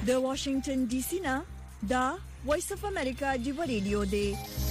د واشنگټن ډي سي نه دا وایس اف امریکا دی ریډیو دی.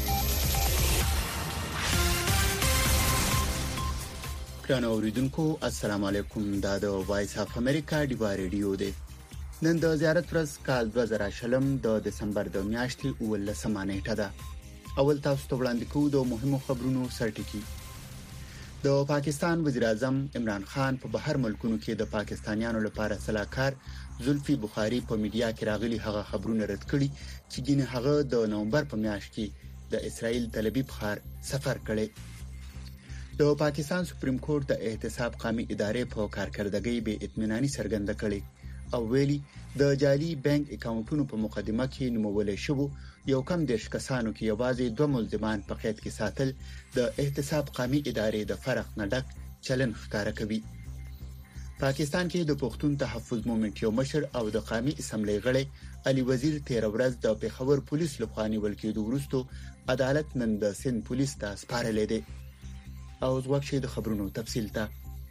ګرانو اوریدونکو السلام علیکم. دا د وایس اف امریکا دی ریډیو دی. نن د زیارت ورځ کال 2020 د دسمبر د میاشتې 19 نیټه ده. اول تاسو ته وړاندې کوو د مهمو خبرونو سرټکی. د پاکستان وزیر اعظم عمران خان په بهر ملکونو کې د پاکستانیانو لپاره صلاحکار زلفي بخاری په میډیا کې راغلي هغه خبرونه رد کړي چې ګینه هغه د نومبر په میاشت کې د اسرائیل تل ابیب ښار سفر کړي. د پاکستان سپریم کورټ د احتساب قومي ادارې په کارکردګۍ به اطمیناني څرګنده کړي او ویلي د جعلي بانک اکاونټونو په مقدمه کې نومول شوی یو کم دیش کسانو کې یوازې 2 ملزمان په قید کې ساتل د احتساب قومي ادارې د فرق نه ډک چلن ښکارا کوي. پاکستان کې د پښتون تحفظ مومنټ یو مشر او د قومي اسمبلی غړی علي وزیر 13 ورځ د پیښور پولیس لخوا نیول کېدو وروسته عدالت نن د سند پولیس ته سپارلې ده. او ځواب شي د خبرونو تفصیل ته.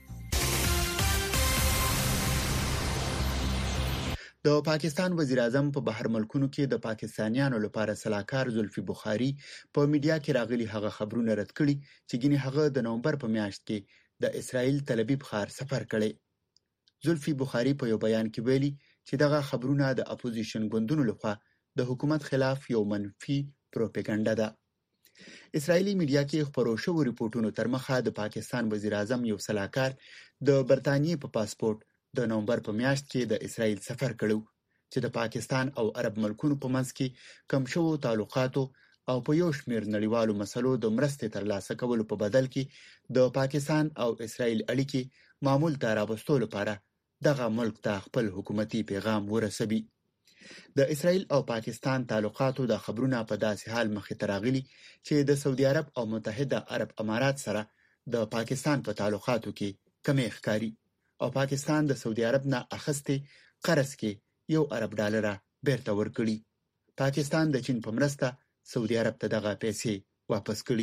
د پاکستان وزیر اعظم په بهر ملکونو کې د پاکستانیانو لپاره صلاحکار زلفي بخاری په میډیا کې راغلي هغه خبرونه رد کړي چې ګینه هغه د نومبر په میاشت کې د اسرائیل تل ابیب ښار سفر کړي. زلفي بخاری په یو بیان کې ویلي چې دغه خبرونه د اپوزیشن ګوندونو لخوا د حکومت خلاف یو منفي پروپاګاندا ده. اسرائیلي میډیا کې خبرو شوو ریپورتونو تر مخه د پاکستان وزیر اعظم یو صلاحکار د برتانیې په پاسپورت د نومبر په میاشت کې د اسرائیل سفر کړو چې د پاکستان او عرب ملکونو په منځ کې کم شوو تعلقاتو او په یو شمېر نړیوالو مسلو د مرستې ترلاسه کولو په بدل کې د پاکستان او اسرائیل اړیکې معمول ته راوستلو لپاره دغه ملک ته خپل حکومتي پیغام ورسوي. د اسرائیل او پاکستان تعلقاتو د خبرونه په داسې حال مخې ته راغلي چې د سعودي عرب او متحده عرب امارات سره د پاکستان په تعلقاتو کې کمی ښکاري او پاکستان د سعودي عرب نه اخستې قرض کې یو ارب ډالر بیرته ورکړي. پاکستان د چین په مرسته سعودي عرب ته دغه پیسې واپس کړي.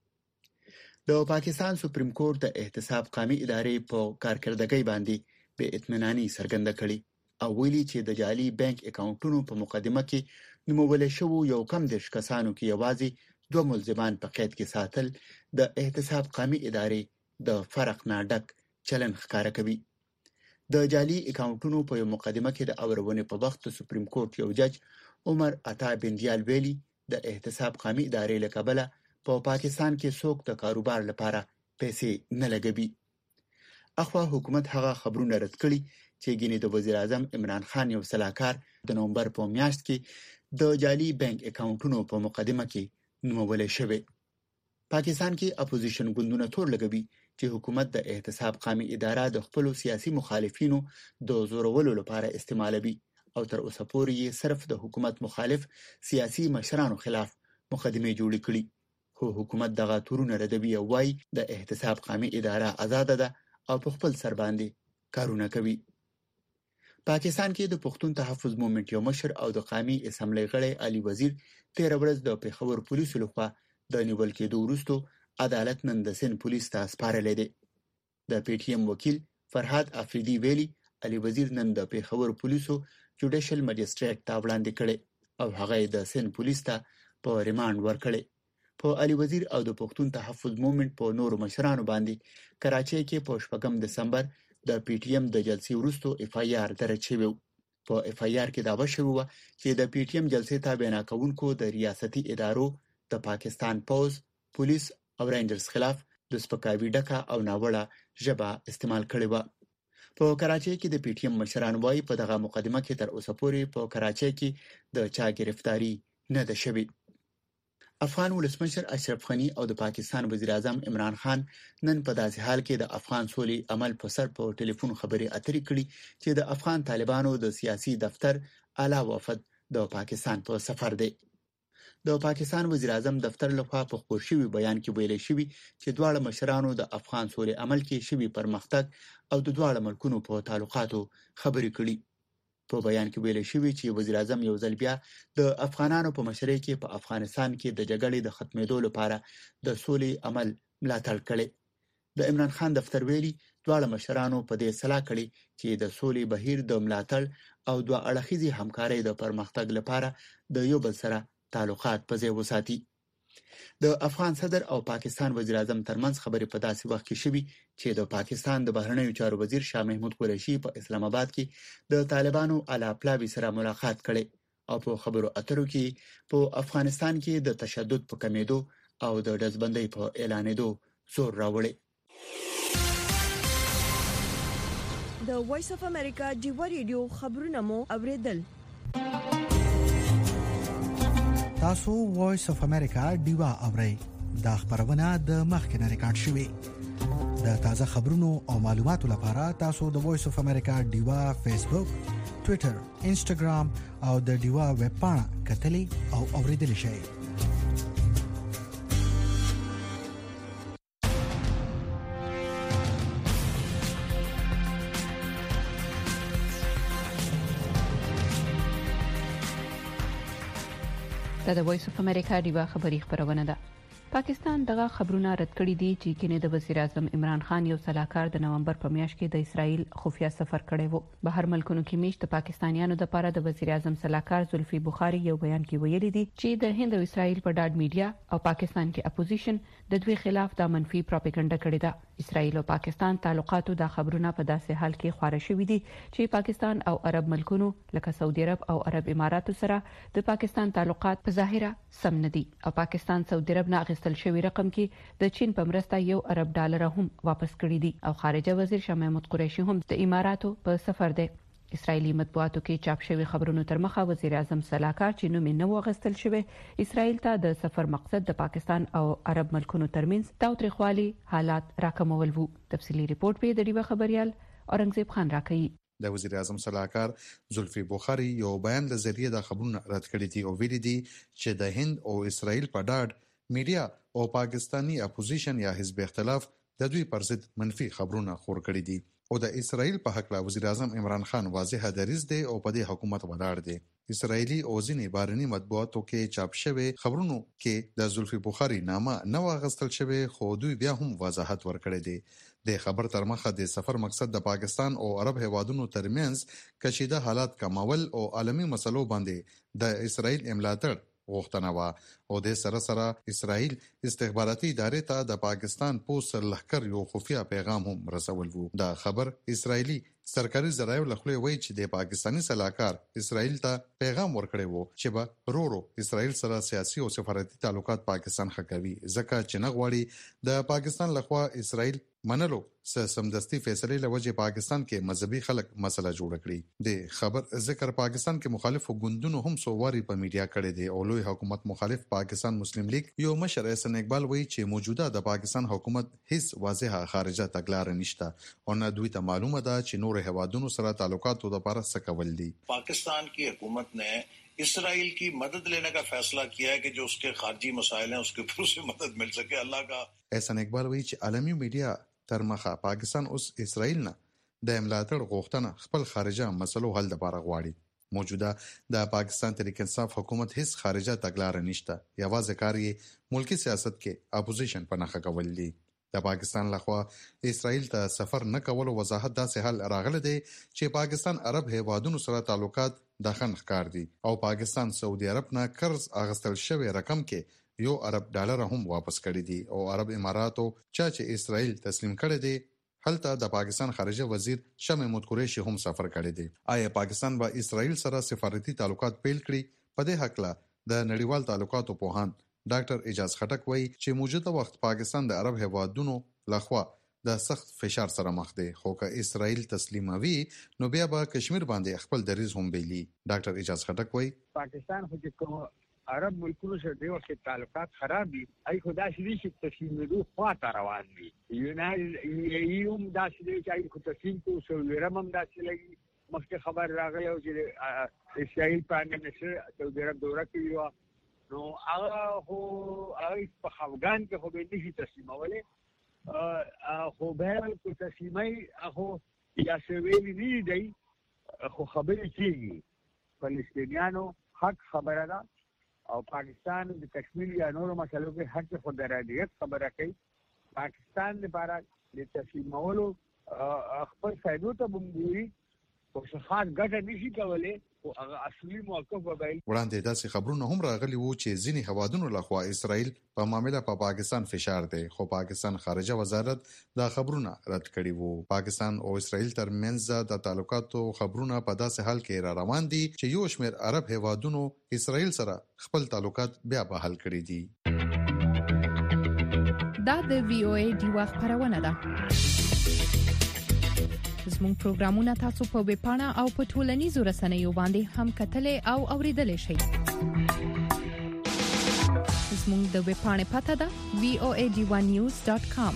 د پاکستان سپریم کورټ د احتساب قومي ادارې په کارکردګۍ باندې به اطمیناني څرګنده کړي او ویلي چې د جعلي بانک اکاونټونو په مقدمه کې نومول شوی یو کم دیش کسانو کې یوازې 2 ملزمان په قید کې ساتل د احتساب قومي ادارې د فرق نه ډک چلن ښکارا کوي. د جعلي اکاونټونو په یو مقدمه کې د اورونې په وخت سپریم کورټ یو جج عمر عطا بندیال ویلي د احتساب قومي ادارې له کبله په پاکستان کې څوک د کاروبار لپاره پیسې نه لګوي. اخوا حکومت هغه خبرونه رد کړي چې ګینه د وزیر اعظم عمران خان یو صلاحکار د نومبر په میاشت کې د جعلي بانک اکاونټونو په مقدمه کې نومول شوی. پاکستان کې اپوزیشن ګوندونه تور لګوي چې حکومت د احتساب قومي اداره د خپل سیاسي مخالفینو د زورولو لپاره استعمالوي او تر اوسه پورې صرف د حکومت مخالف سیاسي مشرانو خلاف مقدمه جوړ کړي. خو حکومت دغه تورونه ردوي او وايي د احتساب قومي اداره آزاد ده او په خپل سر باندې کارونه کوي. پاکستان کې د پښتون تحفظ مومنټ یو مشر او د قومي اسمبلی غړی علي وزیر 13 ورځ د پیښور پولیسو لخوا د نیول کېدو وروسته عدالت نن د سند پولیس ته سپارلې ده. د پی ټی ایم وکیل فرهاد افریدي ویلي علي وزیر نن د پیښور پولیسو جوډیشل مجستریټ ته وړاندې کړي او هغه د سند پولیس ته په ریماند ورکړي. په علي وزیر او د پښتون تحفظ مومنټ په نورو مشرانو باندې کراچۍ کې په 8 دسمبر د پی ټی ایم د جلسې وروسته اف ای آر درج شوی. په اف ای آر کې داوا شوی و چې د پی ټی ایم جلسې تابع نه کوونکو د ریاستي ادارو د پاکستان پوز، پولیس او رینجرز خلاف د سپکاوي ډکه او ناوړه ژبه استعمال کړې و. په کراچۍ کې د پی ټی ایم مشران وايي په دغه مقدمه کې تر اوسه پورې په کراچۍ کې د چا گرفتاری نه ده شوې. افغان ولسمشر اشرف غنی او د پاکستان وزیر اعظم عمران خان نن په داسې حال کې د افغان سولې عمل په سر په ټلیفون خبرې اترې کړي چې د افغان طالبانو د سیاسي دفتر اعلی وفد د پاکستان په سفر دی. د پاکستان وزیر اعظم دفتر لخوا په خبر شوی بیان کې ویل شوی چې دواړه مشرانو د افغان سولې عمل کې شوی پرمختګ او د دواړه ملکونو په تعلقاتو خبرې کړي. په بیان کې ویل شوی چې وزیر اعظم یو ځل بیا د افغانانو په مشرۍ کې په افغانستان کې د جګړې د ختمېدو لپاره د سولې عمل ملاتړ کړي. د عمران خان دفتر ویلي دواړه مشرانو په دې سلا کړې چې د سولې بهیر د ملاتړ او دوه اړخیزې همکارۍ د پرمختګ لپاره د یو بل سره تعلقات په ځای وساتي. د افغان صدر او پاکستان وزیر اعظم ترمنځ خبرې په داسې وخت کې شوي چې د پاکستان د بهرنیو چارو وزیر شاه محمود قریشي په اسلام آباد کې د طالبانو اعلی پلاوي سره ملاقات کړي او په خبرو اترو کې په افغانستان کې د تشدد په کمیدو او د ډزبندۍ په اعلانېدو زور راوړي. د وایس اف امریکا ډیوا ریډیو خبرونه مو اوریدل. تاسو وایس اف امریکا ډیوا اورئ. دا خبرونه د مخکنه ریکارډ شوې. د تازه خبرونو او معلوماتو لپاره تاسو د وایس اف امریکا ډیوا فیسبوک، ټوئیټر، انسټاګرام او د ډیوا ویب پاڼه کتلی او اوریدلی شئ. دا د وایس اف امریکا ډیوا خبری خبرونه ده. پاکستان دغه خبرونه رد کړي دي چې کینه د وزیر اعظم عمران خان یو سلاکار د نومبر په میاشت کې د اسرائیل خفیه سفر کړی وو. بهر ملکونو کې میشت د پاکستانیانو د لپاره د وزیر اعظم سلاکار زلفی بخاری یو بیان کې ویلي دي چې د هند او اسرائیل په ډاډ میډیا او پاکستان کې اپوزیشن د دوی خلاف د منفي پروپاګاندا کړې ده. اسرائیل او پاکستان تعلقاتو د خبرونه په داسې حال کې خواره شوې دي چې پاکستان او عرب ملکونو لکه سعودي عرب او عرب اماراتو سره د پاکستان تعلقات په ظاهره سم نه دي او پاکستان سعودي عرب نه اخیستل شوی رقم کې د چین په مرسته یو ارب ډالر هم واپس کړی دي او خارجه وزیر شاه محمود قریشي هم د اماراتو په سفر دی. اسرایلی مطبوعاتو کې چاپ شوی خبرونو تر مخه وزیر اعظم سلاکار چې نوم یې نه وغستل شوی اسرائیل ته د سفر مقصد د پاکستان او عرب ملکونو ترمنځ تاوتریخوالي حالات راکمول وو. تفصیلی ریپورت په د ډیوا خبريال اورنګزیب خان راکړي. د وزیر اعظم سلاکار زلفی بخاری یو بیان له ذریعہ د خبرونو رد کړی دی او ویلي دی چې د هند او اسرائیل په ډاډ میډیا او پاکستانی اپوزیشن یا حزب اختلاف د دوی پر ضد منفي خبرونه خور کړی دي او د اسرائیل په حق لا وزیر اعظم عمران خان واضح دریځ دی او په دې حکومت ولاړ دی. اسرائیلی او ځینې بهرني مطبوعاتو کې چاپ شوی خبرونو کې د زلفی بخاری نامه نه واغستل شوی خو دوی بیا هم وضاحت ورکړی دی. د خبر تر مخه د سفر مقصد د پاکستان او عرب هیوادونو ترمنځ کشیده حالات کمول او عالمي مسلو باندې د اسرائیل املاتړ غوښتنه وا او د سره اسرائیل استخباراتي ادارې ته د پاکستان پولیس لښکر یو خفیه پیغام هم رسول وو. دا خبر اسرائیلی سرکاري ذرایع له خولې وایي چې د پاکستانی سلاکار اسرائیل ته پیغام ورکړی وو چې به ورو اسرائیل سره سیاسي او سفارتي تعلقات پاکستان خکوي ځکه چې نه غواړي د پاکستان لخوا اسرائیل منلو سمدستي فیصله لوجه پاکستان کې مذهبي خلک مسله جوړ کړي. د خبر ذکر پاکستان کې مخالف ګوندونو هم سوواري په میډیا کړي دي او لوی حکومت مخالف پاکستان مسلم لیگ یو مشر احسان اقبال وایي چې موجوده د پاکستان حکومت هیڅ واضحه خارجه تګلارې نشته او نه دوی ته معلومه ده چې نور هیوادونو سره تعلقاتو لپاره څه کول دي. पाकिस्तान की हुकूमत ने इसराइल की मदद लेने का फैसला किया है कि जो उसके खारजी मसाइल हैं उसके ऊपर से मदद मिल सके. अल्लाह का احسان اقبال وایي چې عالمي میډیا تر مخه پاکستان اوس اسرائیل نه د املاتړ غوښتنه خپل خارجه مسلو حل لپاره غواړي. موجوده د پاکستان تحریک انصاف حکومت هیڅ خارجه تګلارې نشته. یوازې کار یې ملکی سیاست کې اپوزیشن په نخښه کول دي. د پاکستان لخوا اسرائیل ته سفر نه کول وضاحت داسې حل راغله دی چې پاکستان عرب هیوادونو سره تعلقات د خن ښکار دي او پاکستان سعودي عرب نه قرض اغستل شوی رقم کې یو عرب ډالر هم واپس کړی دي او عرب اماراتو چې اسرائیل تسلیم کړی دی هلته د پاکستان خارجه وزیر شاه محمود قریشي هم سفر کړی دی. آیا پاکستان به اسرائیل سره سفارتي تعلقات پیل کړي؟ په دې حق لا د نړیوال تعلقاتو پوهان ډاکټر اجاز خټک وایي چې موجوده وخت پاکستان د عرب هیوادونو لخوا د سخت فشار سره مخ دی خو که اسرائیل تسلیموي نو بیا به کشمیر باندې خپل دریځ هم بیلی. ډاکټر اجاز خټک وایي پاکستان خو چې عرب ملکونو سره د وخت تعلقات خراب دي ای خدا شې چې تسلیمېدو خواته روان دي. یوم داسې دی چې ای خو تسلیم کو سعودي عرب هم داسې لګي. مخکې خبر راغلی او چې اسرائیل پرایم منسټر سعودي عرب دوره کوي نو هغه خو هغه په افغان کې خو به نشي تسلیمولی خو به کو تسلیمي خو یا سویلی نه دی خو خبرې کېږي. فلسطینیانو حق خبره ده او پاکستان د کشمیر یا نورو مسلو کې حق خود رادیت خبره کوي پاکستان لپاره د تسلیمولو خپل فائدو ته بمګوري او څه خاص ګټه نشي کولای او هغه اصلي موقف وبایل. وړاندې داسې خبرونه هم راغلي وو چې ځینې هوادونو لخوا اسرائیل په معاملې په پاکستان فشار دی، خو پاکستان خارجه وزارت دا خبرونه رد کړي وو. پاکستان او اسرائیل ترمنځ د تعلقاتو خبرونه په داسې حال کې را روان دي چې یو شمېر عرب هوادونو اسرائیل سره خپل تعلقات بیا بحال کړي دي. دا د VOA ډیوا خبرونه ده. زموږ پروګرامونه تاسو په ویب پاڼه او په ټولنیزو رسنیو باندې هم کتلې او اوریدلې شئ. زموږ د ویب پاڼې پته ده voadivanews.com.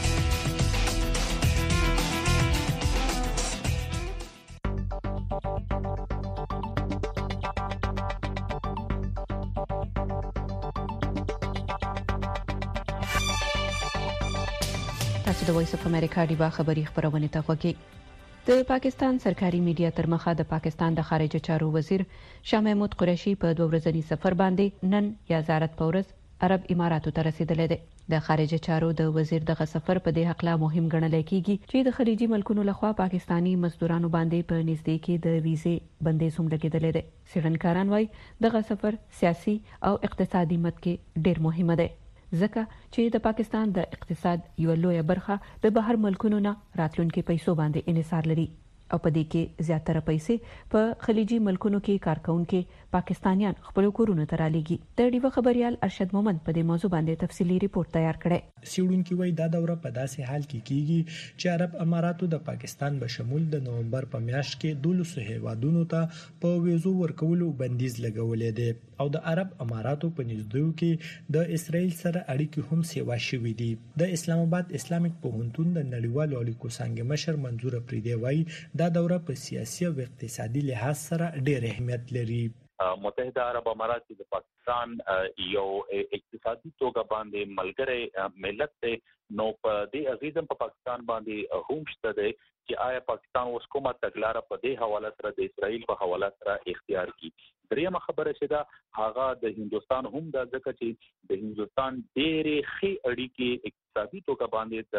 تاسو د وایس اف امریکا ډیوا خبری خبرونه ته وګورئ. د پاکستان سرکاري میډیا تر مخه د پاکستان د خارجه چارو وزیر شاه محمود قریشي په 2 ورځني سفر باندې نن یا زیارت پورز عرب اماراتو ته رسیدلی دی. د خارجه چارو د وزیر دغه سفر په دې حق لا مهم ګڼل کېږي چې د خلیجي ملکونو لخوا پاکستانی مزدورانو باندې په نږدې کې د ویزې بندیز هم لګیدلی دی. څېړنکاران وايي دغه سفر سیاسي او اقتصادي مد کې ډېر مهم دی ځکه چې د پاکستان د اقتصاد یو لویه برخه د بهر ملکونو نه راتلونکو پیسو باندې انحصار لري او په دې کې زیاتره پیسې په خلیجي ملکونو کې کارکونکو پاکستانیان خپل کورونو ته رالېږي. د ډیو خبريال ارشد مومند په دې موضوع باندې تفصیلی ریپورت تیار کړی. سیډونکو وایي دا دوره په داسې حال کې کیږي چې عرب اماراتو د پاکستان به شمول د نومبر په میاشت کې 1200 هیوادونو ته په ویزو ورکولو بندیز لګولې دي او د عرب اماراتو په نږدې کې د اسرائیل سره اړیکې هم سیوا شوې دي. د اسلام آباد اسلامیک پوهنتون د نړیوالو اړیکو څنګه مشر منظور پریدي وایي دا دوره په سیاسي او اقتصادي لحاظ سره ډېر اهمیت لري. متحده عرب امارات د پاکستان یو اقتصادي توګه باندې ملګری ملت دی نو په دې عزیزم په پاکستان باندې هم شته دی چې آیا پاکستان اوس کومه تګلاره په دې حواله سره د اسرائیل په حواله سره اختیار کړي. دریمه خبره چې دا هغه د هندستان هم د ځکه چې د هندستان ډېرې ښې اړیکې اقتصادي توګه باندې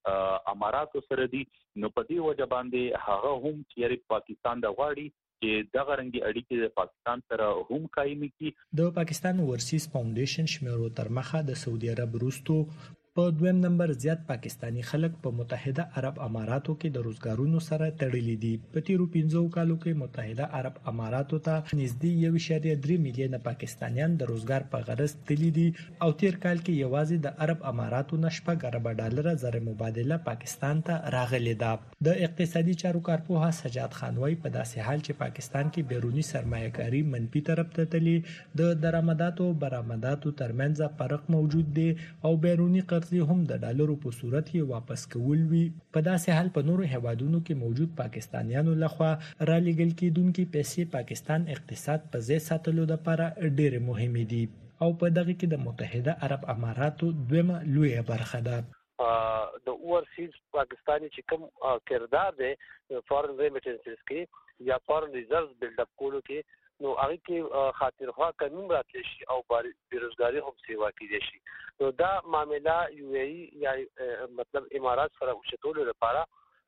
د اماراتو سره دي نو په دې وجه باندې هغه هم چې پاکستان د غواړي چې دغه رنګي اړیکې د پاکستان سره هم قائم کړي. د پاکستان ورسیز فاونډیشن شمیرو تر مخه د سعودي عرب وروسته په دویم نمبر زیات پاکستانی خلک په متحده عرب اماراتو کې د روزګارونو سره تړلي دي. په تیرو 15 کالو کې متحده عرب اماراتو ته نږدې 1.3 میلیون پاکستانیان د روزګار په غرض تللي دي او تیر کال کې یوازې د عرب اماراتو نشپه ارب ډالر زر مبادله پاکستان ته راغلي ده. د اقتصادي چارو کارپوه سجاد خان وايي په داسې حال چې پاکستان کې بیرونی سرمایه‌کاري منفي طرف ته تللی د درآمداتو برآمداتو ترمنځ فرق موجود دی او بیرونی قرضې هم د ډالرو په صورت کې واپس کول وی. په داسې حال په نورو هیوادونو کې موجود پاکستانیانو لخوا را لېږل کېدونکي پیسې پاکستان اقتصاد په ځای ساتلو لپاره ډېر مهمه دي او په دغه کې د متحده عرب اماراتو دویمه لویه برخه ده. د اورسیز پاکستانی چې کوم کردار دی فارن ریمیټنسز کې یا فارن ریزرቭ بیلډ اپ کولو کې نو هغه کې خاطرخوا قانون راتلی شي او بیروزګاری هم سیوا کیږي شي. نو دا معاملہ یو ای یا مطلب امارات سره وشتول لپاره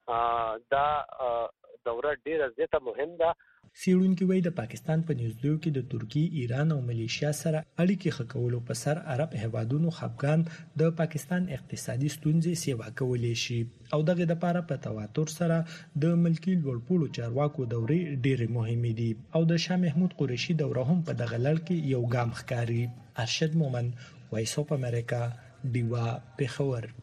دا دوره ډیره زیاته مهم ده. سیډونکو وایي د پاکستان په نږدې کې د ترکی، ایران او ملیشیا سره اړیکې ښه کولو په سر عرب هیوادونو خپګان د پاکستان اقتصادي ستونزې سیوا کولای شي او دغه د لپاره په تواتر سره د ملکی لوړپوړو چارواکو دورې ډېرې مهمې دي او د شاه محمود قریشي دوره هم په دغه لړ کې یو ګام ښکاري. ارشد مومند، وایس اف امریکا، ډیوا، پېښور.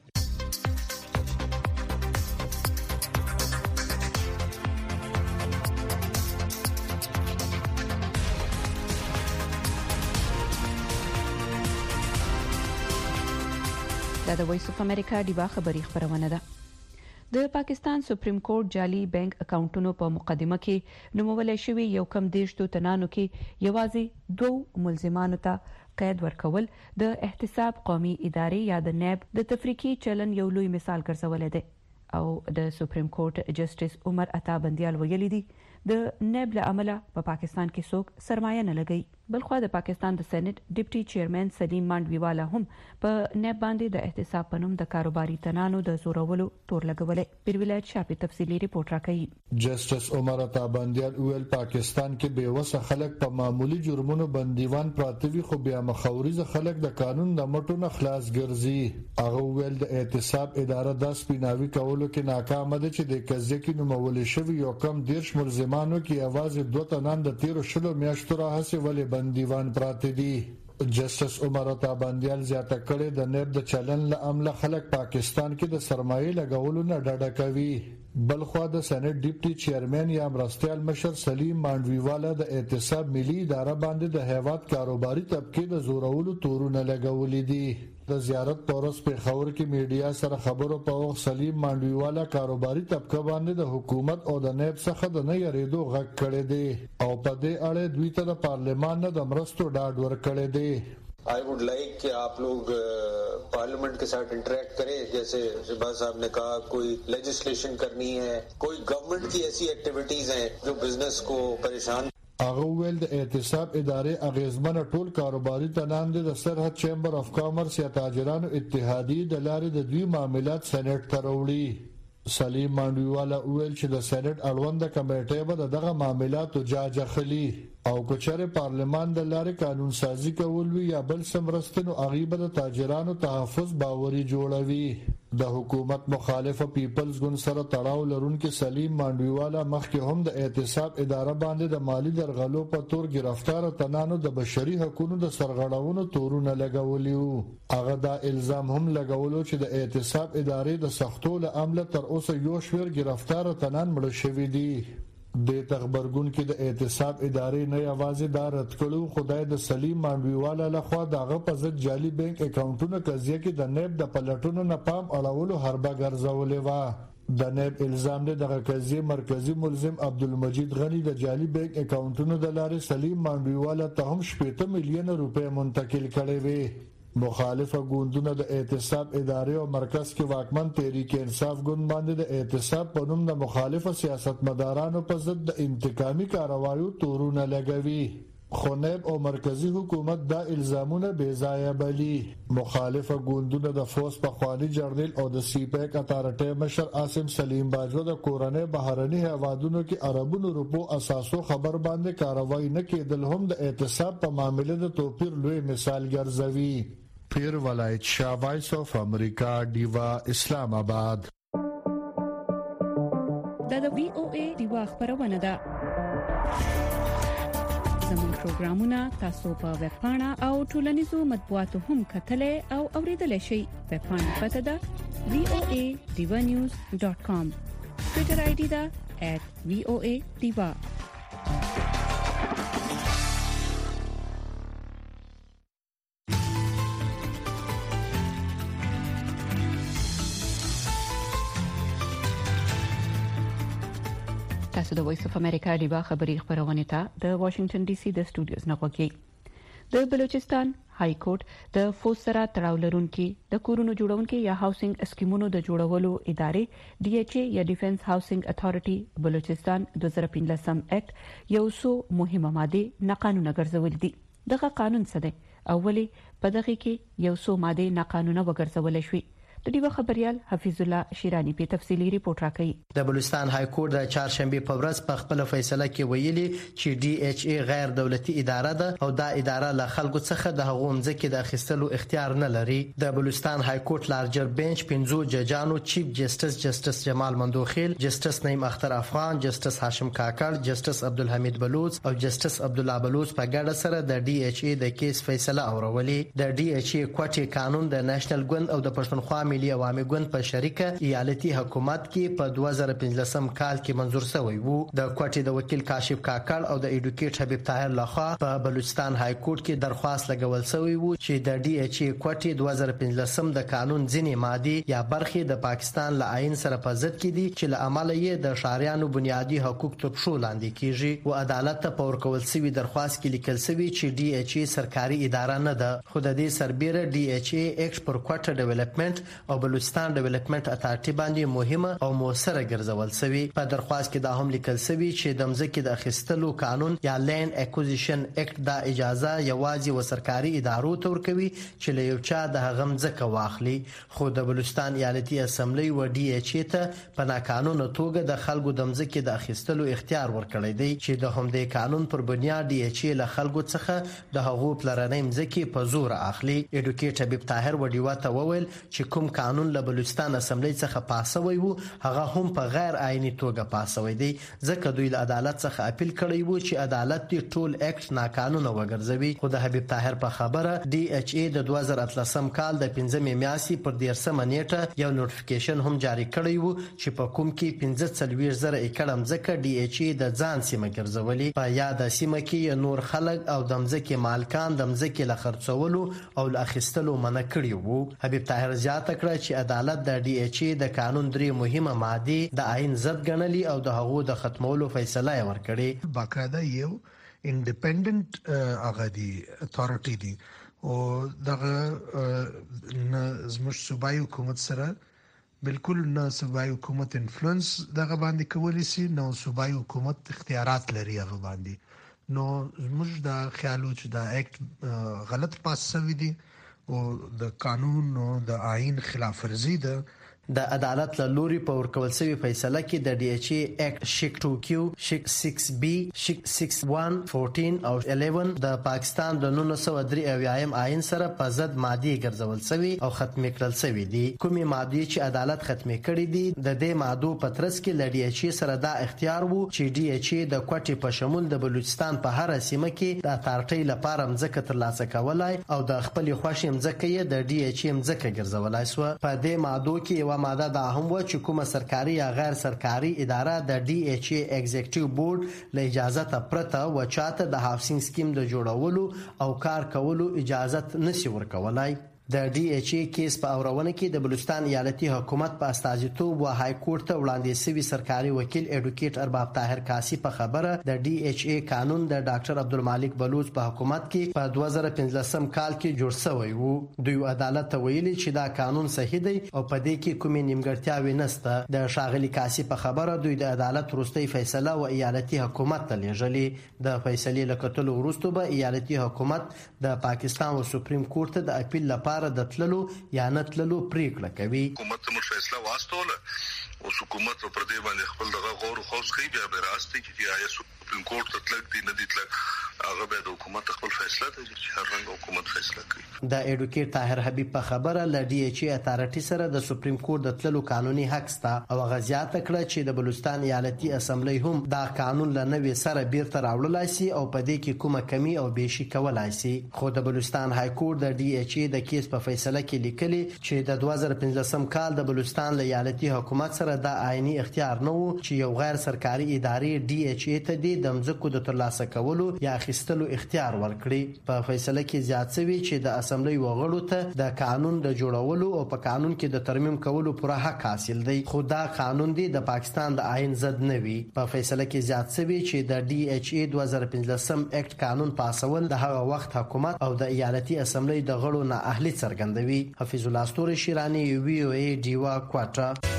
دا د وایس اف امریکا ډیوا خبری خبرونه ده. د پاکستان سپریم کورټ جعلي بانک اکاونټونو په مقدمه کې نومول شوی یو کم دیشتو تنانو کې یوازې 2 ملزمانو ته قید ورکول د احتساب قومي ادارې یا د نیب د تفریقي چلن یو لوی مثال ګرځولې ده او د سپریم کورټ جسټس عمر عطا بندیال ویلي دي د نیب له امله په پاکستان کې څوک سرمایه نه لګي. بلخو د پاکستان د سېنات ډیپټي چیرمن سلیم مانډویوالا هم په نیب باندې د احتساب پنوم د کاروباري تنانو د زورولو تور لګولې. پیر ولایت شاپي تفصیلی ریپورت راکړي. جسټس عمر عطا باندیال ویل پاکستان کې بیوسه خلک په معمولی جرمونو بندیوان پراته وي خو بیا مخاوريز خلک د قانون د مټو نه خلاص ګرځي. هغه ویل د احتساب اداره د سپیناوي کولو کې ناکام ده چې د قضیې کې نومول شوی یو کم 10 ملزمانو کې आवाज 2 تنان د 13 میاشتو راهسه ولې بندیوان پراته دي. جسټس عمر عطا باندیال زیاته کړې د نیب د چلن له عمله خلک پاکستان کې د سرمایې لګولو نه ډډه کوي. بلخو د سېنات ډیپټي چیرمن یا مرستیال مشر سلیم مانډویوالا د احتساب ملي اداره باندې د هیواد کاروباري طبقه د زورولو تورونه لګولې دي. د زیارت پورس په خبر کې میډیا سره خبرو په وخت سلیم مانډویوالا کاروباري طبقه باندې د حکومت او د نیب څخه د نه یریدو غږ کړی دی او په دې اړه دوی ته د پارلمان نه د مرستو ډاډ ورکړی دی. आई वुड लाइक कि आप लोग पार्लियामेंट के साथ इंटरेक्ट करें. जैसे शहबाज साहब ने कहा कोई लेजिस्लेशन करनी है, कोई गवर्नमेंट की ऐसी एक्टिविटीज हैं जो बिजनेस को परेशान. هغه ویل د احتساب ادارې اغیزمن ټول کاروباري تنان د سرحد چیمبر اف کامرس یا تاجرانو اتحادیه د لارې د دوی معاملات سېنات ته راوړي. سلیم مانډویوالا ویل چې د سېنات اړوند کمیټه به دغه معاملاتو جاج اخلي او کچره پارلمان د لارې قانون سازي کول وی یا بل سمرستنو غیبه د تاجرانو تحفظ باوري جوړوي. د حکومت مخالفه پیپلز ګوند سره تړاو لرونکي سلیم مانډویوالا مخکې هم د احتساب اداره باندې د مالی درغلو په تور گرفتار تنانو د بشري حقوقو د سرغړونو تورونه لګولیو. هغه دا الزام هم لګولو چې د احتساب ادارې د سختو له عمله تر اوسه یو شمېر گرفتار تنان مړ شوي دي. د تخبرګون کې د احتساب ادارې نه یوازې دا رد کړو خدای د سلیم مانډویوالا لخوا دغه په ضد جعلي بانک اکاونټونو قضیه کې د نیب د پلټونو نه پام اړولو هربا ګرځولې و. د نیب الزام دی دغه قضیه مرکزی ملزم عبدالمجید غنی د جعلي بانک اکاونټونو د لارې سلیم مانډویوالا ته هم 80 میلیون روپۍ منتقل کړي وي. مخالفه ګوندونه د احتساب ادارې او مرکز کې واکمن تحریک انصاف ګوند باندې د احتساب په نوم د مخالفه سیاستمدارانو په ضد د انتقامي کاروایو تورونه لګوي. خو نیب او مرکزی حکومت دا الزامونه بې ځایه بلي. مخالفه ګوندونه د فوس په خواني جرنیل او د سی پیک اتارټي مشر عاصم سلیم باجوه د کورنۍ بهرني هوادونو کې عربونو روپو اساسو خبر باندې کاروایی نه کېدل هم د احتساب په معاملې د توپیر لوی مثال ګرځوي. پیر ولایت شاه وایس اف امریکا دیوا اسلام آباد. دا د وی او ای دیوا خبرونه ده. زموږ پروګرامونه تاسو په ویب پاڼه او ټولنیزو مطبوعاتو هم کتلای او اوریدلای شئ. ویب پاڼه پته ده voadivanews.com. ټویټر آی ډی ده @voadiva. تاسو د وایس اف امریکا دیوا خبری خبرونه ته د واشنگټن ډي سي د سټوډیوز نه غوږی. د بلوچستان های کورټ د فوج سره تړاو لرونکي د کورونو جوړونکو یا هاوسنګ اسکیمونو د جوړولو ادارې ډي ایچ ای یا ډیفنس هاوسنګ اتھارټي بلوچستان 2015 اکټ یو څو مهمه ماده ناقانونه ګرځول دي. دغه قانون څه دی؟ اولی په دغه کې یو څو ماده ناقانونه وګرځول شوې. د دیو خبريال حفیظ الله شیرانی په تفصیلی ریپورت راکړي. د بلوچستان های کورټ د چهارشنبه په ورځ په خپل فیصله کې ویلي چې ډي ایچ ای غیر دولتي اداره ده او دا اداره له خلکو څخه د حقوق ځکه د اخیستلو اختیار نه لري. د بلوچستان های کورټ لارجر بنچ 15 ججانو چیف جسټس جمال مندوخیل، جسټس نعیم اختر افغان، جسټس هاشم کاکړ، جسټس عبدالحمید بلوچ او جسټس عبدالله بلوچ په ګډه سره د ډي ایچ ای د کیس فیصله اورولې. د ډي ایچ ای کوټي قانون د نېشنل ګوند او د پښتونخوا ملي عوامي ګوند په شریکه ایالتي حکومت کې په 2015 کال کې منظور شوی وو. د کوټي د وکیل کاشف کاکړ او د ایډوکیټ حبیب طاهر لخوا په بلوچستان های کورټ کې درخواست لګول شوی وو چې د ډي ایچ ای کوټي 2015 د قانون ځینې ماده یا برخې د پاکستان له آئین سره په ضد کې دي چې له عمله یې د شهريانو بنیادی حقوق تر پښو لاندې کیږي او عدالت ته پور کول شوی درخواست کې لیکل شوی چې ډي ایچ ای سرکاري اداره نه ده خو د دې سربېره ډي ایچ ای ایکټ پر کوټه ډیولپمنٹ او بلوچستان ډیولپمنٹ اتارټي باندې مهمه او موثره ګرځول شوی. په درخواست کې دا هم لیکل شوی چې د مځکې د اخیستلو قانون یا لینډ اکوزیشن اکټ دا اجازه یوازې وسرکاري ادارو ته ورکوي چې له یو چا د هغه مځکه واخلي. خو د بلوچستان ایالتي اسمبلی و ډي ایچ ای ته په ناقانونه توګه د خلکو د مځکې د اخیستلو اختیار ورکړی دی چې د همدې قانون پر بنیاد ډي ایچ ای له خلکو څخه د هغو پلرنۍ مځکې په زور اخلي. ایډوکیټ حبیب طاهر وډیوا ته وویل چې کوم قانون له بلوچستان اسمبلی څخه پاسوي وو هغه هم په غیر آئینی توګه پاسوي دی ځکه دوی له عدالت څخه اپیل کړی وو چې عدالت دې ټول اکټ ناقانونه وګرځوي. خو د حبیب طاهر په خبره ډي ایچ ای د 2013 کال د 15 میاشتې پر 13 نیټه یو نوټیفیکیشن هم جاری کړی وو چې په کوم کې 45,000 ایکړ مځکه ډي ایچ ای د ځان سیمه ګرځولي. په یاد سیمه کې نور خلک او د مځکې مالکان د مځکې له خرڅولو او له اخیستلو منع کړي وو. حبیب طاهر زیاته کړه چې عدالت د ډي ایچ ای د قانون 3 مهمه ماده د آئین ضد ګڼلي او د هغو د ختمولو فیصله یې ورکړې. باقاعده یو انډیپندنت اغادي اتارټي دي او دغه زموږ صوبایي حکومت سره بالکل نه صوبایي حکومت انفلوئنس دغه باندې کولی سي نو صوبایي حکومت اختیارات لري هغه باندې. نو موږ دا خیالو چې دا اکټ غلط پاس شوی دی او د قانون او د آئین خلاف ورزي ده. د عدالت له لوري په ورکول شوی فیصله کې د ډي ایچ ای اکټ شیک 2Q شیک 6B شیک 61 14 او 11 د پاکستان د 1993 آئین سره په ضد ماده ګرځول شوی او ختم کړل شوی دي. کومې ماده چې عدالت ختم کړي دي د دې مادو په ترڅ کې ل ډي ایچ ای سره دا اختیار وو چې ډي ایچ ای د کوټې په شمول د بلوچستان په هر سیمه کې د اتارټي لپاره مځکه ترلاسه کولای او د خپل خوښي مځکه یې د ډي ایچ ای مځکه ګرځولای سو. په دې مادو کې ماده دا هم و چې کومه سرکاري یا غیر سرکاري اداره د ډي ایچ ای ایگزیکټیو بورډ له اجازه پرته و چاته د هاوسینګ سکیم د جوړولو او کار کولو اجازه نشي ورکولای. د ډي ایچ ای کیس په اورونه کې د بلوچستان ایالتي حکومت په استازیتوب و های کورټ ته وړاندې شوی سرکاري وکیل ایډوکیټ ارباب طاهر کاسی په خبره د ډي ایچ ای قانون د ډاکټر عبدالمالک بلوچ په حکومت کې په 2015 کال کې جوړ شوی وو. دوی عدالت ته ویلي چې دا قانون صحیح دی او په دې کې کومې نیمګړتیاوې نشته. د شاغلي کاسی په خبره دوی د عدالت وروستۍ فیصله و ایالتي حکومت ته لیږلې. د فیصلې له کتلو وروسته به ایالتي حکومت د پاکستان و سپریم کورټ ته د اپیل لپاره د تللو یا نه تللو پریکړه کوي. حکومت ته فیصله واستوله او حکومت پر دې باندې خپل دغه غور خوښ کوي بیا به راستي چې آیا سپریم کورټ ته تلک دي نه دي تلک هغه به د حکومت خپل فیصله ده چې هر رنګ حکومت فیصله کوي. د ایډوکیټ طاهر حبیب په خبره ل ډي ایچ ای اتارټي سره د سپریم کورټ د تللو قانوني حق سته او غزيات کړه چې د بلوچستان ایالتي اسمبلی هم دا قانون له نوې سره بیرته راوړلای شي او په دې کې کومه کمی او بیشي کولای شي. خو د بلوچستان های کورټ د ډي ایچ ای د کیس په فیصله کې لیکلي چې د 2015 کال د بلوچستان له ایالتي حکومت سره د آئینی اختیار نه وو چې یو غیر سرکاري ادارې ډي ایچ ای ته د مځکو د ترلاسه کولو یا اخیستلو اختیار ورکړي. په فیصله کې زیات شوی چې د اسمبلی وغړو ته د قانون د جوړولو او په قانون کې د ترمیم کولو پوره حق حاصل دی. خو دا قانون دی د پاکستان د آئین ضد نه وي. په فیصله کې زیات شوی چې د ډي ایچ ای 2015 اکټ قانون پاسول د هغه وخت حکومت او د ایالتي اسمبلی د غړو نه اهلی څرګندوي. حفیظ الله استوري شیرانی وی او ای ډیوا کوټا.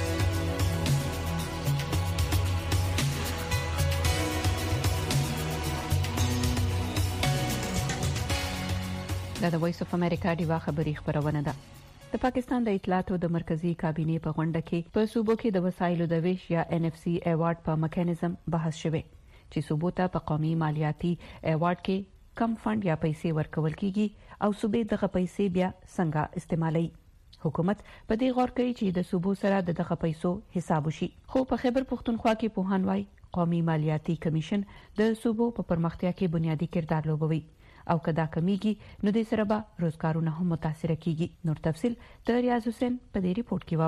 د وایس اف امریکا ډیوا خبری خبرونه ده. د پاکستان د اطلاعات او د مرکزی کابینې په غونډه کې په صوبو کې د وسایلو د ویش یا NFC ایوارډ په میکانیزم بحث شوه چې صوبو ته په قومي مالیاتي ایوارډ کې کم فند یا پیسې ورکول کیږي او صوبې دغه پیسې بیا څنګه استعمالي. حکومت په دې غور کوي چې د صوبو سره دغه پیسو حساب وشي. خو په خیبر پختونخوا کې پوهان وايي قومي مالیاتي کمیشن د صوبو په پرمختیا کې بنیادی کردار لوبوي او کدا کمیږي نو د سره به روزګارونه هم متاثر کیږي. نور تفصيل د ریاض حسین په دې ریپورت کې واوري.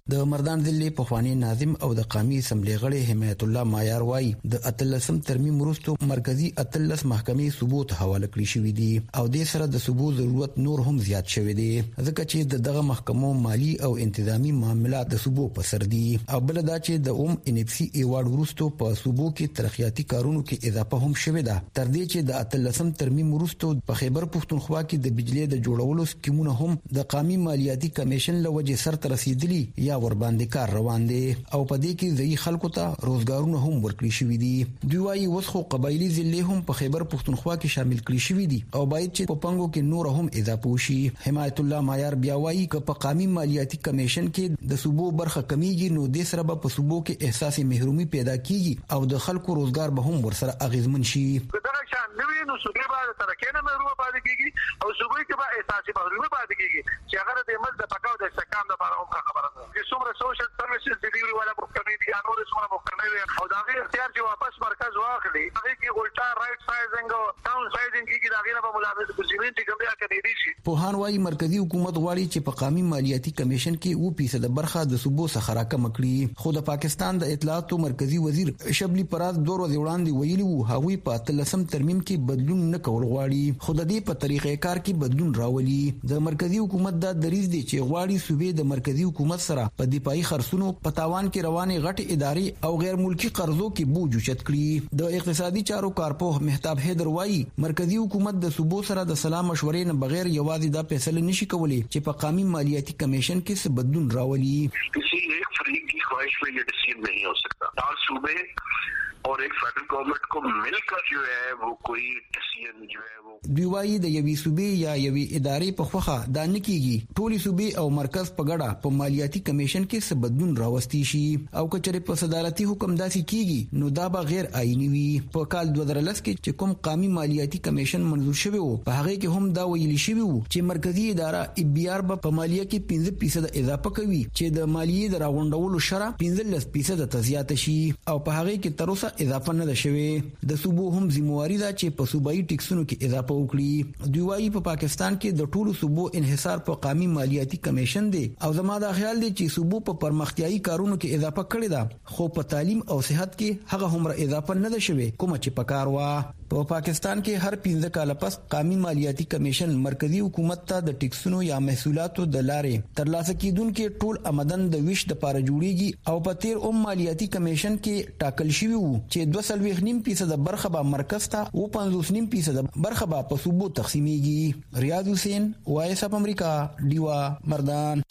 د مردان ضلع پخوانی ناظم او د قومي اسمبلی غړي حمایت الله مایار وایي د اتلسم ترمیم وروسته مرکزی اتلس محکمې ثبوت حواله کړی شوې دي او د سره د ثبوت ضرورت نور هم زیات شوی دی ځکه چې دغه محکمو مالی او انتظامی معاملات د صوبو په سر دي او بل دا چې د NFC ایوارډ وروسته په صوبو کې ترقیاتي کارونو کې اضافه هم شوې ده تر دې چې د اتلسم ترمیم وروسته په خیبر پښتونخوا کې د بجلی د جوړولو سکیمونه هم د قومي مالیاتي کمیشن لوجه سر ته رسیدلی یا ور باندې کار روان دي او په دې کې ځای خلکو ته روزګارونه هم ورکړي شوي دي دوی وايي وسخو قبایلی ضلع هم په خیبر پښتونخوا کې شامل کړي شوي دي او باید چې په پنګو کې نور هم اضافه وشي حمایت الله مایار بیا وايي چې په قومي مالیاتي کمیشن کې د صوبو برخه کمیږي نو د سره په صوبو کې احساس محرومي پیدا کیږي او د خلکو روزګار به هم ورسره اغیزمن شي دغه شان نوې نو صوبې به ترکه نه محروم پاتې کیږي او صوبې کې به احساسي محرومي پاتې کیږي چې هغه د مزد پکاو د استحکام لپاره هم خبره ده چې څومره سوشل سرویسز ډیلیوري والا مخکنی دي نور څومره مخکنی دي او دا غیر اختیار چې واپس مرکز واخلي هغه کې الټا رائټ سایزینګ او ډاون سایزینګ کې دا غیر به ملابس ګزینې چې کومه کوي شي پوهان وايي مرکزی حکومت غواړي چې په قومي مالیاتي کمیشن کې 2% برخه د صوبو څخه راکم کړي خو د پاکستان د اطلاعاتو مرکزی وزیر شبلی پراز دور وړاندې ویلي وو هغوی په اتلسم ترمیم کې بدلون نه کول غواړي خو د دې په طریقې کار کې بدلون راولي د مرکزی حکومت د دریز دي چې غواړي صوبې د مرکزی حکومت سره په دفاعي خرڅونو په تاوان کې روانې غټ ادارې او غیر ملکی قرضو کې بوج اوچت کړي د اقتصادي چارو کارپوه مهتاب حیدر وايي مرکزی حکومت د صوبو سره د سلا مشورې نه بغیر یوازې دا فیصله نشي کولی چې په قومي مالیاتي کمیشن کې څه بدلون راولي کسی ایک فریق کی خواہش میں یہ ڈیسیژن نہیں ہو سکتا اور صوبے اور ایک فیڈرل گورنمنٹ کو مل کر جو ہے وہ کوئی ڈیسیژن جو ہے وہ دوی وايي د یوې صوبې یا یوې ادارې په خوخه دا نه کیږي ټولي صوبې او مرکز په ګډه په مالیاتي کمیشن کې څه بدلون راوستي شي او کچره په صدارتي حکم داسي کیږي نو دا به غیر آئینی وي په کال 2013 کې چې کوم قومي مالیاتي کمیشن منظور شوی وو په هغه کې هم دا ویل شوی وو چې مرکزی اداره BR په مالیه کې 15% اضافه کوي چې د مالیې د راغونډولو شرح 15% ته زیات شي او په هغه کې تر اوسه اضافه نه ده شوی د صوبو هم ذمہواری ده چې په صوبایي ټیکسونو کې اضافه وکړي دوی وايي په پاکستان کې د ټولو صوبو انحصار په قومي مالیاتي کمیشن دی او زما دا خیال دی چې صوبو په پرمختیايي کارونو کې اضافه کړې ده خو په تعلیم او صحت کې هغه هم اضافه نه ده شوی کوم چې پکار وا په پاکستان کې هر 15 کال پس قومي مالیاتي کمیشن مرکزی حکومت ته د ټیکسونو یا محصولاتو د لارې ترلاسه کیدونکو ټول آمدن د ویش د پاره جوړیږي او په تیر مالیاتي کمیشن کې ټاکل شوی وو چې 2.9% برخه به مرکز ته او 5.9% برخه به په صوبو تقسیمیږي ریاض حسین وایس اپ امریکا دیوا مردان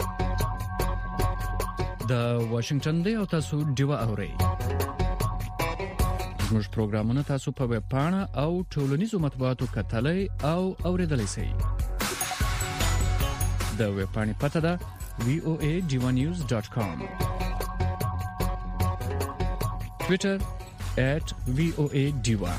د واشنگټن دی او تاسو دیوا اورئ زموږ پروګرامونه تاسو په ویب پاڼه او ټولنیزو مطبوعاتو کتلای او اوریدلای شئ د ویب پاڼې پته ده voadivanews.com Twitter @voadiva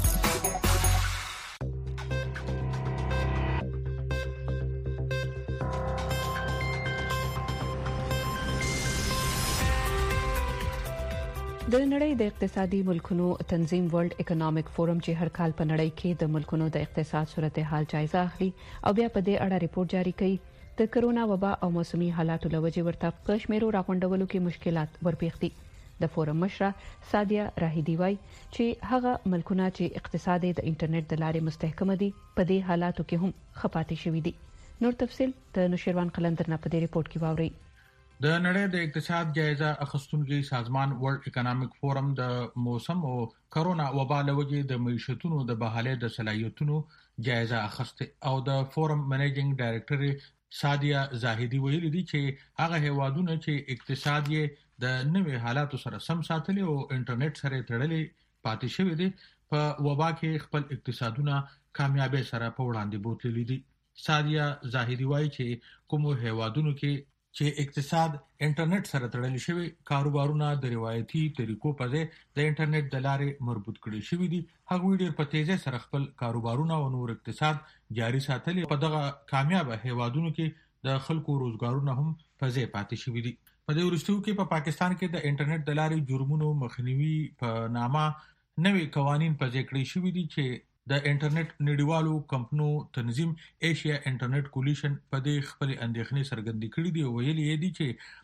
د نړۍ د اقتصادي ملکونو تنظیم ورلد اکونومیک فورم چې هر کال په نړۍ کې د ملکونو د اقتصاد صورتحال جایزه اخلي او بیا په دې اړه ریپورت جاری کوي د کرونا وبا او موسمي حالاتو لوجه ورته پښمرو راغونډولو کې مشکلات ورپېښ دي د فورم مشره سادیا راهیدی وای چې هغه ملکونه چې اقتصاد د انټرنیټ د لارې مستحکم دي په دې حالاتو کې هم خپاتې شوي دي نور تفصيل د نشروان قلندر نه په دې ریپورت کې واوري د نړۍ د اقتصاد جایزه اخیستونکو سازمان ورلد اکونومیک فورم د موسم او کرونا وبا لوجه د معیشتونو د بحالې د صلاحیتونو جایزه اخیسته او د فورم منیجینګ ډایریکټر سادیا زاهدی ویلي دي چې هغه هیوادونه چې اقتصاد یې د نوې حالاتو سره سم ساتلي او انټرنیټ سره تړلي پاتې شوی دي په وبا کې خپل اقتصادونه کامیابی سره په وړاندې بوتللي دي سادیا زاهدی وایي چې کوم هیوادونو کې چې اقتصاد انټرنیټ سره تړل شوی کاروبارونه د روایتي طریقو په ځای د انټرنیټ د لارې مربوط کړي شوی دي هغه ډېر په تیزه سره خپل کاروبارونه او نور اقتصاد جاري ساتلي په دغه کامیاب هیوادونو کې د خلکو روزګارونه هم په ځای پاتې شوی دي په دې ورستیو کې په پاکستان کې د انټرنیټ د لارې جرمونو مخنیوي په نامه نوې قوانين په ځای کړی شوی دي چې د انټرنیټ نړیوالو کمپنو تنظیم ایشیا انټرنیټ کولیشن په دې خپل اندېښنې څرګندې کړې دي او ویلي دي چې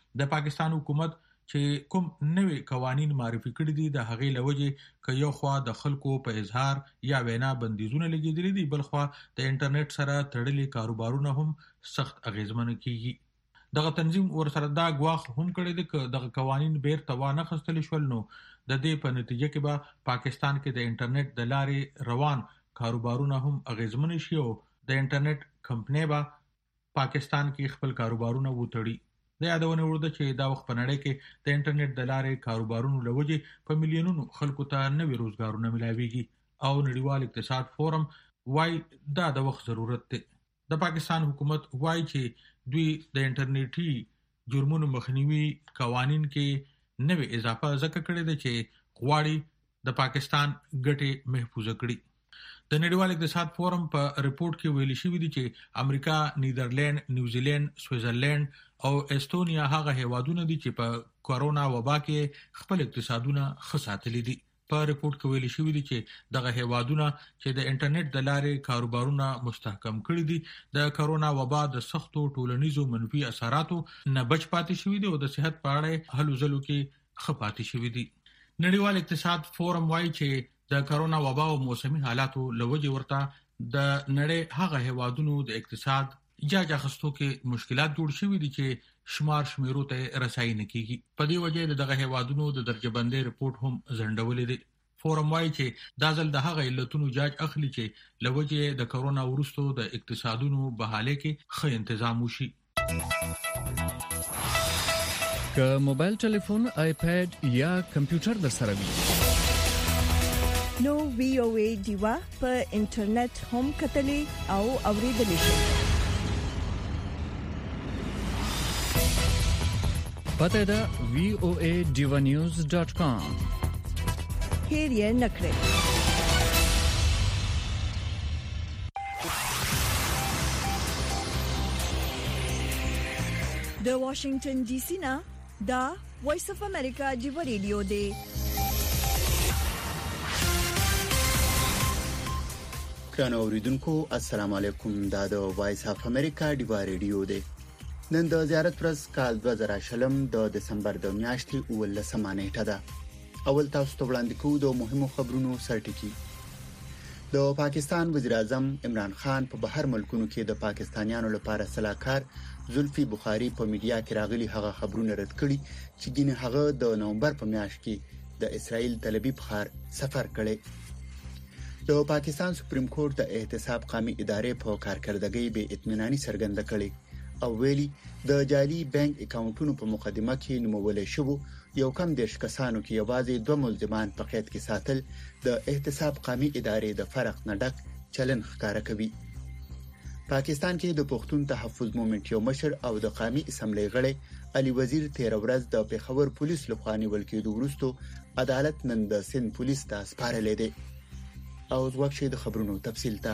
د پاکستان حکومت چې کوم نوې قوانين معرفي کړي دي د هغې لوجه ک یو خوا د خلکو په اظهار یا وینا بندیزونه لګیدلي دي، بل خوا د انټرنیټ سره تړلي کاروبارونه هم سخت اغیزمن کیږي. دغه تنظیم ورسره دا غواخ هم کړی دی ک دغه قوانين بیرته وانه خستل شول نو د دې په نتیجه کې به پاکستان کې د انټرنیټ د لارې روان کاروبارونه هم اغیزمن شي او د انټرنیټ کمپنۍ به پاکستان کې خپل کاروبارونه وټړي. د یادونه ورده چې دا وخت په نړۍ کې د انټرنیټ د لارې کاروبارونو لوجه په میلیونونو خلکو ته نوې روزګارونه ملاويږي او نړیوال اقتصاد فورم وايي دا د وخت ضرورت دی. د پاکستان حکومت وايي چې دوی د انټرنیټي جرمونو مخنیوي قوانين کې نوې اضافه ځکه کړې ده چې غواړي د پاکستان ګټې محفوظ کړي. د نړیوال اقتصاد فورم په ریپورت کې ویل شوی دی چې امریکا، نیدرلند، نیوزیلند، سویټزرلند او استونیا هغه هیوادونه دي چې په کورونا وبا کې خپل اقتصادونه خساتلي دي. په ریپورت کې ویل شوی دی چې دغه هیوادونه چې د انټرنیټ د لارې کاروبارونه مستحکم کړي دي د کورونا وبا د سختو ټولنیزو منفي اثراتو نه بچ پاتې شوی دي او د صحت په اړه هلو ځلو کې خپاتې شوی دي. نړیوال اقتصاد فورم وايي چې د کورونا وبا او موسمي حالاتو لوجه ورته د نړۍ هغه هیوادونو د اقتصاد جاج اخستو کې مشکلات جوړ شوي دي چې شمیرو ته رسایي نه کیږي. په دې وجه دغه هیوادونو د درجه بندۍ رپورت هم ځنډولې دي. فورم وايي چې دا ځل د هغه علتونو جاج اخلي چې لوجه د کورونا وروسته د اقتصادونو بحاله کې ښه تنظیم وشي. که موبایل ټلیفون، آیپاد یا کمپیوټر در سره وي نو VOA دیوا په انټرنیټ هم کتلې او اوریدلې شئ. پته ده voaDivanews.com. هیر یې نکړئ. د واشنگټن ډي سي نه دا وایس اف امریکا دیوا ریډیو دی. ګران اوریدونکو السلام علیکم. دا د وایس اف امریکا دیوا ریډیو دی. نن د زیارت ورځ کال 2020 د دسمبر د میاشتې 19 نیټه ده. اول تاسو ته وړاندې کوو د مهمو خبرونو سرټکی. د پاکستان وزیر اعظم عمران خان په بهر ملکونو کې د پاکستانیانو لپاره صلاحکار زلفي بخاری په میډیا کې راغلي هغه خبرونه رد کړي چې ګینه هغه د نومبر په میاشت کې د اسرائیل تل ابیب ښار سفر کړي. د پاکستان سپریم کورټ د احتساب قومي ادارې په کارکردګۍ به اطمیناني څرګنده کړي او ویلي د جعلي بانک اکاونټونو په مقدمه کې نومول شوی یو کم دیش کسانو کې یوازې 2 ملزمان په قید کې ساتل د احتساب قومي ادارې د فرق نه ډک چلن ښکارا کوي. پاکستان کې د پښتون تحفظ مومنټ یو مشر او د قومي اسمبلی غړي علي وزیر 13 ورځ د پیښور پولیس لخوا نیول کېدو وروسته عدالت نن د سند پولیس ته سپارلې ده. او ځوښه د خبرونو تفصیل ته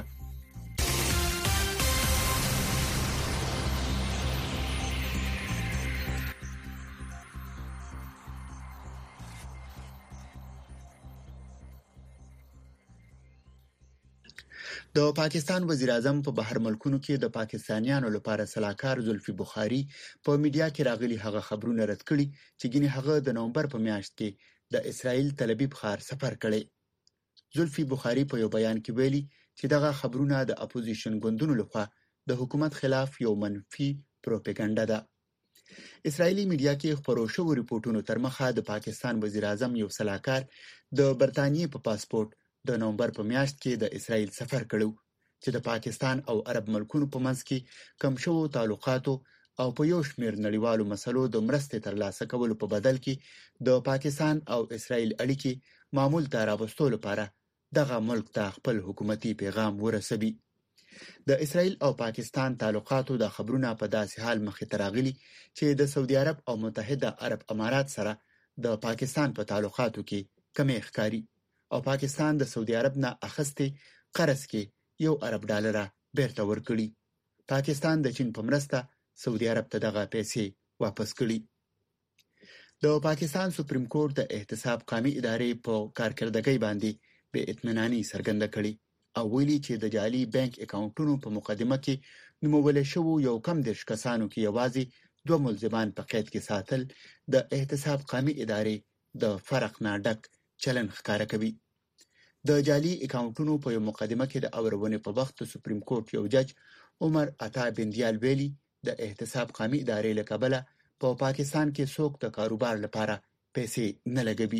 د پاکستان وزیر اعظم په بهر ملکونو کې د پاکستانیانو لپاره صلاحکار زلفي بخاری په میډیا کې راغلي هغه خبرونه رد کړي چې ګینه هغه د نومبر په میاشت کې د اسرائیل تل ابیب ښار سفر کړي. زلفي بخاری په یو بیان کې ویلي چې دغه خبرونه د اپوزیشن ګوندونو لخوا د حکومت خلاف یو منفي پروپاګاندا ده. اسرائیلي میډیا کې خبرو شوو ریپورتونو تر مخه د پاکستان وزیر اعظم یو صلاحکار د برتانیې په پاسپورت د نومبر په میاشت کې د اسرائیل سفر کړو چې د پاکستان او عرب ملکونو په منځ کې کم شوو تعلقاتو او په یو شمېر نړیوالو مسلو د مرستې ترلاسه کولو په بدل کې د پاکستان او اسرائیل اړیکې معمول ته راوستلو لپاره دغه ملک ته خپل حکومتي پیغام ورسوي. د اسرائیل او پاکستان تعلقاتو د خبرونه په داسې حال مخې ته راغلي چې د سعودي عرب او متحده عرب امارات سره د پاکستان په تعلقاتو کې کمی ښکاري او پاکستان د سعودي عرب نه اخستې قرض کې یو ارب ډالر بیرته ورکړي. پاکستان د چین په مرسته سعودي عرب ته دغه پیسې واپس کړي. د پاکستان سپریم کورټ د احتساب قومي ادارې په کارکردګۍ باندې به اطمیناني څرګنده کړي او ویلي چې د جعلي بانک اکاونټونو په مقدمه کې نومول شوی یو کم دیش کسانو کې یوازې دوه ملزمان په قید کې ساتل د احتساب قامي ادارې د فرق نه ډک چلن ښکاره کوي. د جعلي اکاونټونو په یو مقدمه کې د اورونې په وخت د سپریم کورټ یو جج عمر عطا بندیال ویلي د احتساب قامي ادارې له کبله په پاکستان کې څوک د کاروبار لپاره پیسې نه لګوي.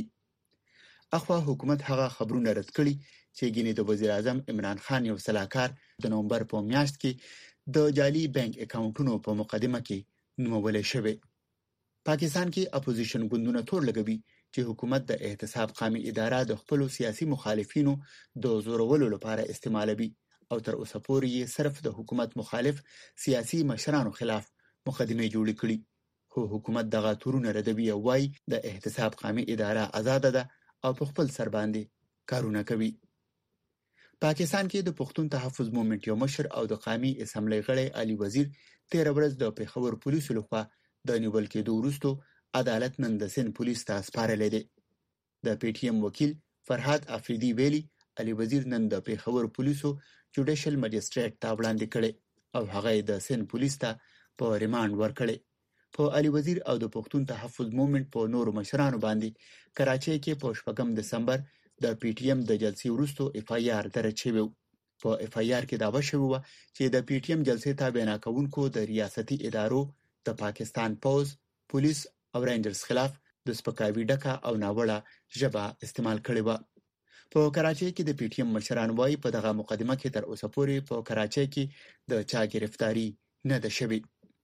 اخوا حکومت هغه خبرونه رد کړي چې ګینه د وزیر اعظم عمران خان یو سلاکار د نومبر په میاشت کې د جعلي بانک اکاونټونو په مقدمه کې نومول شوی. پاکستان کې اپوزیشن ګوندونه تور لګوي چې حکومت د احتساب قامي اداره د خپل سیاسي مخالفینو د زورولو لپاره استعمالوي او تر اوسه پورې یې صرف د حکومت مخالف سیاسي مشرانو خلاف مقدمه جوړ کړي. خو حکومت دغه تورونه ردوي او وايي د احتساب قامي اداره آزاد ده او په خپل سر باندې کارونه کوي. پاکستان کې د پښتون تحفظ موومېنټ یو مشر او د قومي اسمبلی غړی علي وزیر 13 ورځ د پېښور پولیسو لخوا د نیول کېدو وروسته عدالت نن د سند پولیس ته سپارلی دی. د پی ټی ایم وکیل فرهاد افریدي ویلي علي وزیر نن د پېښور پولیسو جوډیشل مجسټریټ ته وړاندې کړي او هغه د سند پولیس ته په ریماند ورکړي. په علي وزیر او د پښتون تحفظ موومېنټ په نورو مشرانو باندې کراچۍ کې په 8 دسمبر د پی ټی ایم د جلسې وروسته اف آی آر درج شوی. په اف آی آر کې دعوه شوی و چې د پی ټی ایم جلسې تابعیت کوونکو د ریاستي ادارو د پاکستان پوز، پولیس او رینجرز خلاف د سپکاوي ډکه او ناوړه ژبه استعمال کړې و. په کراچۍ کې د پی ټی ایم مشران وايي په دغه مقدمه کې تر اوسه پورې په کراچۍ کې د چا گرفتاری نه ده شوې.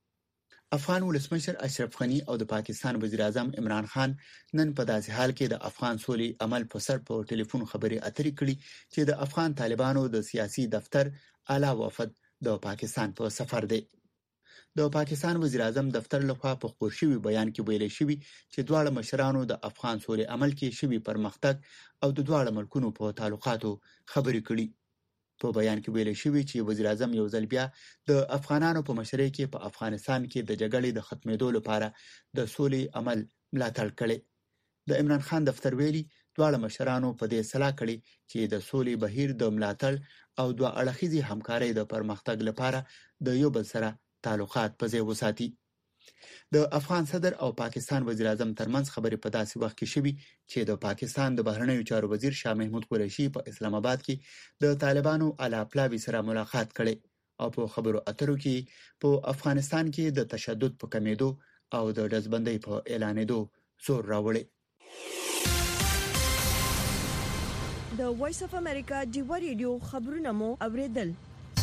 افغان ولسمشر اشرف غنی او د پاکستان وزیر اعظم عمران خان نن په داسې حال کې د افغان سولې عمل په سر په ټلیفون خبرې اترې کړې چې د افغان طالبانو د سیاسي دفتر اعلی وفد د پاکستان په سفر دی. د پاکستان وزیر اعظم دفتر لخوا په خپور شوی بیان کې ویل شوی چې دواړه مشرانو د افغان سولې عمل کې شوی پرمختګ او د دواړه ملکونو په تعلقاتو خبرې کړې. په بیان کې ویل شوی چې وزیر اعظم یو ځل بیا د افغانانو په مشرۍ کې په افغانستان کې د جګړې د ختمېدو لپاره د سولې عمل ملاتړ کړي. د عمران خان دفتر ویلي دواړه مشرانو په دې صلاح کړي چې د سولې بهیر د ملاتړ او دوه اړخیزې همکارۍ د پرمختګ لپاره د یو بل سره تعلقات په ځای وساتي. د افغان صدر او پاکستان وزیر اعظم ترمنځ خبرې په داسې وخت کې شوي چې د پاکستان د بهرنیو چارو وزیر شاه محمود قریشي په اسلام آباد کې د طالبانو اعلی پلاوي سره ملاقات کړي او په خبرو اترو کې په افغانستان کې د تشدد په کمیدو او د ډزبندۍ په اعلانېدو زور راوړي. د وایس اف امریکا ډیوا ریډیو خبرونه مو اوریدل.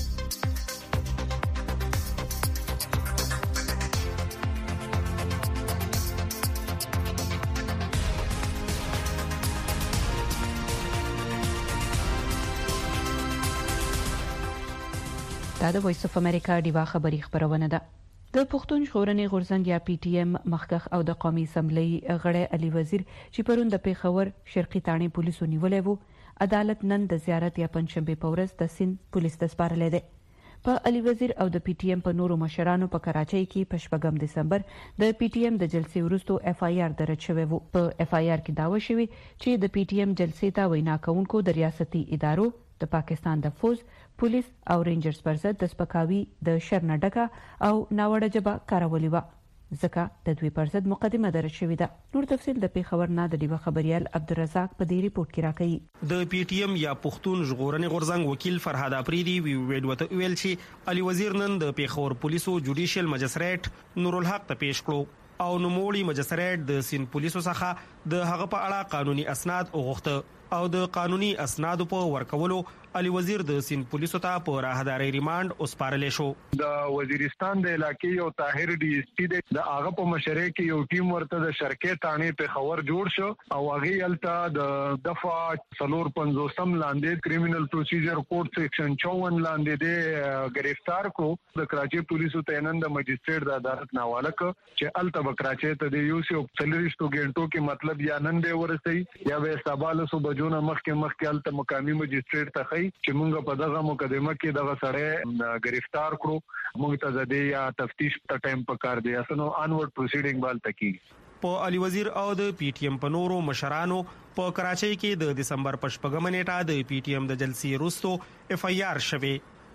دا د وایس اف امریکا ډیوا خبری خبرونه ده. د پښتون ژغورنې غورځنګ یا پی ټی ایم مخکخ او د قومي اسمبلی غړی علي وزیر چې پرون د پیښور شرقي تاڼې پولیسو نیولې وو عدالت نن د زیارت یا پنځشنبه په ورځ د سند پولیس ته سپارلې ده. په علي وزیر او د پی ټی ایم په نورو مشرانو په کراچۍ کې په 8 دسمبر د پی ټی ایم د جلسې وروسته اف آی آر درج شوی وو. په اف آی آر کې داوا شوی چې د پی ټی ایم جلسې ته وینا کوونکو د ریاستي ادارو د پاکستان د فوز، پولیس او رینجرز پر ضد د سپکاوي د شر نه ډکه او ناوړه ژبه کارولې وه، ځکه د دوی پر ضد مقدمه درج شوې ده. نور تفصیل د پیښور نه د ډیوه خبريال عبدالرزاق په دې ریپورت کې راکړي. د پی ټی ایم یا پښتون ژغورنې غورځنګ وکیل فرهاد افریدي ویل چې علي وزیر نن د پیښور پولیسو جوډیشل مجسټریټ نورالحق ته پیښ کړو او نوموړي مجسټریټ د سند پولیسو څخه د هغه په اړه قانوني اسناد وغوښته او د قانوني اسنادو په ورکولو علي وزیر د سند پولیسو ته په راهداري ریماند اوسپارلې شو. د وزیرستان د علاقې یو طاهر ډي اس پی د هغه په مشرۍ کې یو ټیم ورته د شرکې تانې په خبر جوړ شو او هغه یلته د دفعه 450 لاندې کریمینل پروسیجر کوډ سیکشن 54 لاندې د گرفتار کو د کراچي پولیسو ته نن د مجسټریټ د عدالت ناواله ک چې الته بکراچي ته د یو سیو سلریستو ګنټو کې مطلب یا نن دی ورسي یا به سباله سو بجونه مخکې الته مقامی مجسټریټ ته چې موږ په دغه مقدمه کې دغه سړی گرفتار کړو. موږ ته زده یا تفتیش ته ټایم پکار دی اسنو انورډ پروسیډینګ بال تکي. په علي وزیر او د پی ټی ایم په نورو مشرانو په کراچۍ کې د دسمبر 8 نیټه د پی ټی ایم د جلسې وروسته اف آی آر شوه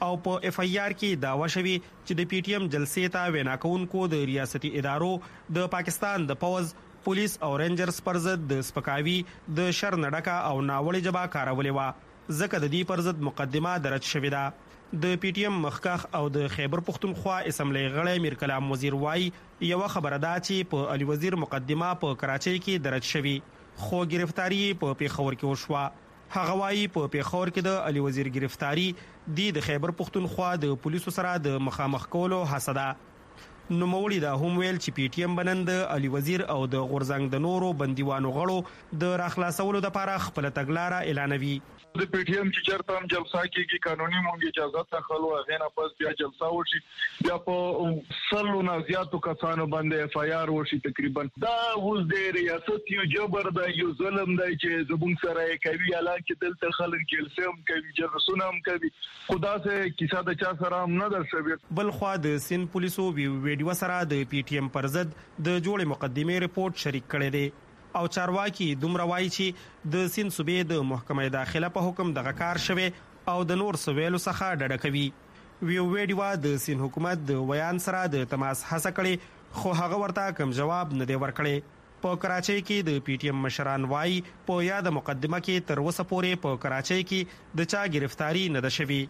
او په اف ای آر کې داوا شوی چې د پی ټی ایم جلسې ته وینا کوونکو د ریاستي ادارو د پاکستان د پوز پولیس او رینجرز پر ضد د سپکاوي د شر نډکا او ناوړي جبا کارولې و ځکه د دې پر ضد مقدمه درج شوې ده د پی ټی ایم مخکخ او د خیبر پختونخوا اسمبلی غړی میر کلام وزیر وای یو خبره ده چې په علي وزیر مقدمه په کراچۍ کې درج شوې خو گرفتاری په پیښور کې وشوه هغه وای په پیښور کې د علي وزیر گرفتاری د خیبر پختونخوا د پولیسو سره د مخامخ کولو حسده نو موړي دا هم ویل چې پی ټی ایم بنند علي وزیر او د غورزنګ د نورو بندیوانو غړو د راخلاصولو لپاره خپل تګلارې اعلانوي د پی ټی ایم چې چرته هم جلسه کېږي قانوني مونږ اجازه اخلو هغه نه پس بیا جلسه وشي بیا په سلو نه زیاتو کسانو باندې اف ای آر وشي تقریبا دا اوس د ریاست یو جبر دی یو ظلم دی چې زموږ سره کوي حالانکه دلته خلک کیلسیم کوي جرسونه هم کوي خدا سه کیسه د چا سره هم نه درشوي بل خو د سین پولیسو ویډیو سره د پی ټی ایم پر ضد د جوړې مقدمې رپورت شریک کړي دي او چارواکي دومره وایي چې د سین صوبې د محکمې داخله په حکم دغه کار شوی او د نور سویلو څخه ډډه کوي ویډیو د سین حکومت د ویان سره د تماس هڅه کړې خو هغه ورته کوم جواب نه دی ورکړی په کراچۍ کې د پی ټی ایم مشران وایي په یاد مقدمه کې تر اوسه پورې په کراچۍ کې د چا گرفتاری نه ده شوې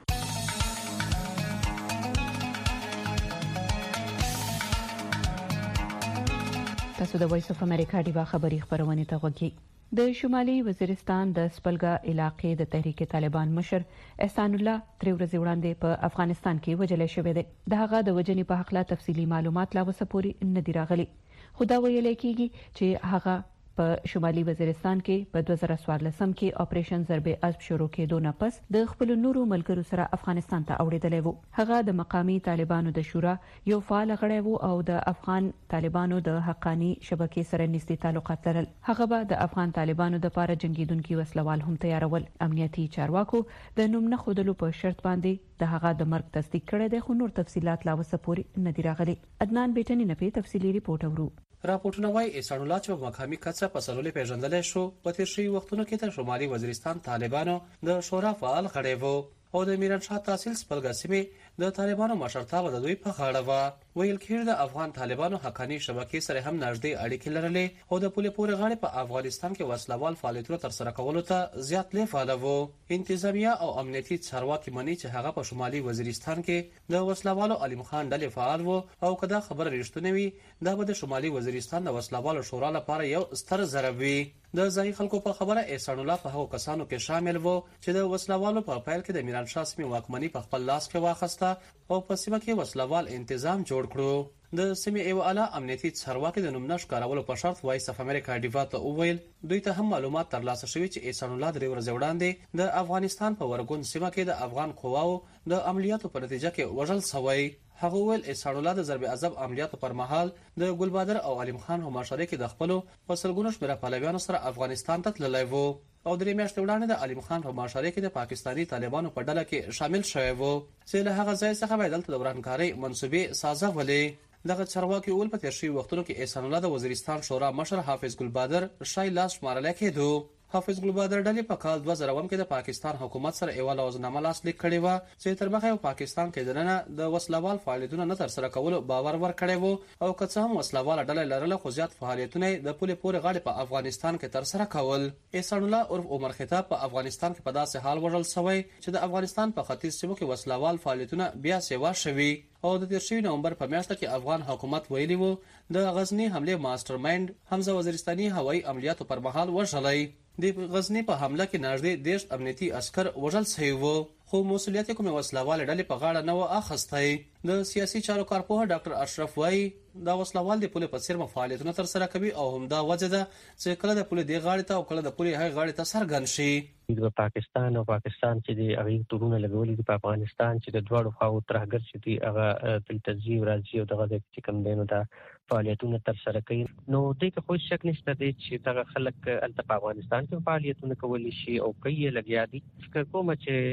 تاسو د وایس اف امریکا ډیوا خبری خبرونه ته غوږی د شمالي وزیرستان د سپلګا علاقې د تحریک طالبان مشر احسان الله تر ورځې وړاندې په افغانستان کې وجل شوی دی د هغه د وجنې په حق لا تفصيلي معلومات لا وسپوري نه دی راغلي خدا ویل کېږي چې هغه په شمالي وزیرستان کې په 2014 کې اپریشن ضرب اسب شروع کېدو نه پس د خپل نورو ملګرو سره افغانستان ته اوړېدلی وو هغه د مقامي طالبانو د شورا یو فعال غړی وو او د افغان طالبانو د حقانی شبکې سره نږدې تعلقات لرل هغه به د افغان طالبانو د لپاره جنگیدونکو وسلوال هم تیارول امنیتي چارواکو د نوم نه خودلو په شرط باندې د هغه د مرګ تصدیق کړی دی خو نور تفصيلات لا وسپوري نه دی راغلي عدنان بیٹنی نه په تفصيلي ریپورت اورو راپورټونه وايي احسان الله چې مقامي کڅه په سلولې پیژندل شو په تیر شي وختونو کې د شمالي وزیرستان طالبانو د شورا فعال غړی وو او د میران شاه تحصیل سپلګا سیمې د طالبانو مشرتابه د دوی په غاړه و ویل کېږي د افغان طالبانو حقانی شبکې سره هم نږدې اړیکې لرلې او د پولې پورې غاړې په افغانستان کې وسلوال فعالیتونه تر سره کولو ته زیات لیفاله وو انتظامیه او امنیتي چارواکي مني چې هغه په شمالي وزیرستان کې د وسلوالو علیم خان ډلې فعال وو او کدا خبره رښتونه وي دا به د شمالي وزیرستان د وسلوالو شورا لپاره یو ستر ضرب وي د ځای خلکو په خبره احسان الله په هغو کسانو کې شامل وو چې د وسلوالو په پیل کې د میران شاه سیمې واکمني په خپل لاس کې واخیسته او په سیمه کې وسلوال تنظیم جوړ کړو د سیمې یو اعلی امنیتي چارواکي د نومنش کارولو په شرط وایس اف امریکا ډیوا ته وویل دوی ته هم معلومات ترلاسه شوي چې احسان الله درې ورځې وړاندې د افغانستان په ورګون سیمه کې د افغان قواو د عملیاتو په نتیجه کې وژل شوی هغه ول احسان الله د ضرب عذاب عملیاتو پر مهال د ګلبادر او علیم خان هم مشارکت کې د خپل فصلګونو شمېره پلویانو سره افغانستان ته تللی وو او درې میاشتې وړاندې د علیم خان هم مشارکت کې د پاکستانی طالبانو په ډله کې شامل شوی وو چې له هغه ځای څخه بدل ته دورانکاري منسوبې سازولې دغه چارواکي اول په تیر شي وختونو کې احسان الله د وزیرستان شورا مشر حافظ ګلبادر شای لاس شمارل کېدو حافظ ګلبادر ډلې په کال 2000 کې د پاکستان حکومت سره یو لوزنامه لاسلیک کړې و چې تر مخه پاکستان کې دننه د وسلوال فعالیتونو نه تر سره کول باور ورکړی وو او که هم وسلوال ډلې لرله خو زیات فعالیتونه د پولې پورې غاړې په افغانستان کې تر سره کول احسان الله عرف عمر خطاب په افغانستان کې په داسې حال وژل شوی چې د افغانستان په ختیځ سیمو کې وسلوال فعالیتونه بیا سیوا شوي او د 13 نومبر په میاشت کې افغان حکومت ویلي وو د غزنی حمله ماستر مایند حمزه وزیرستاني هوایي عملیاتو پر مهال وژلای د غزنی په حمله کې نږدې 10 امنیتي عسكر وژل شوي وو خو مسولیت کوم وسلوال ډلې په غاړه نه و اخستای د سیاسي چارو کارپوه ډاکټر اشرف وای دا وسلوال د پولیس په څیر فعالیتونه تر سره کوي او هم دا وجه ده چې کله د پولیس دی غاړې ته او کله د پولیس هغه غاړې ته سرګن شي د پاکستان چې د هغه تورونه لګولې په افغانستان چې د دوړو خواو ترهګر شي دي هغه تل تجزیه راځي او دغه د کوم دینو دا فعالیتونه تر سره کوي نو دغه خو شک نشته چې دغه خلک الته په افغانستان کې فعالیتونه کولی شي او کوي لګیا دي کوم چې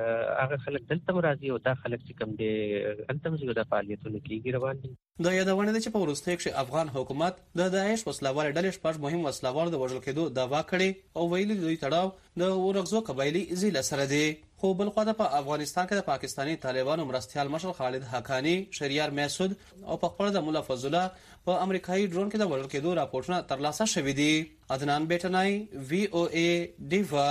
هغه خلک دلته راځي او دا خلک چې کوم دي التم زیو د فعالیتونو کې روان دي. د یادونه ده چې په وروستیو کې افغان حکومت د داعش وسلوال ډلې شپږ مهم وسلوال د وژل کېدو دعوا کړې او ویلي دوی تړاو د ورغزو قبایلی ضلع سره دی. خو بل خو د افغانستان کې د پاکستانی طالبانو مرستيال مشر خالد حقانی، شریار محسود او په خپل د مولا فضل الله په امریکایي ډرون کې د وژل کېدو راپورټونه ترلاسه شوې دي. عدنان بیٹنای VOA دیوا.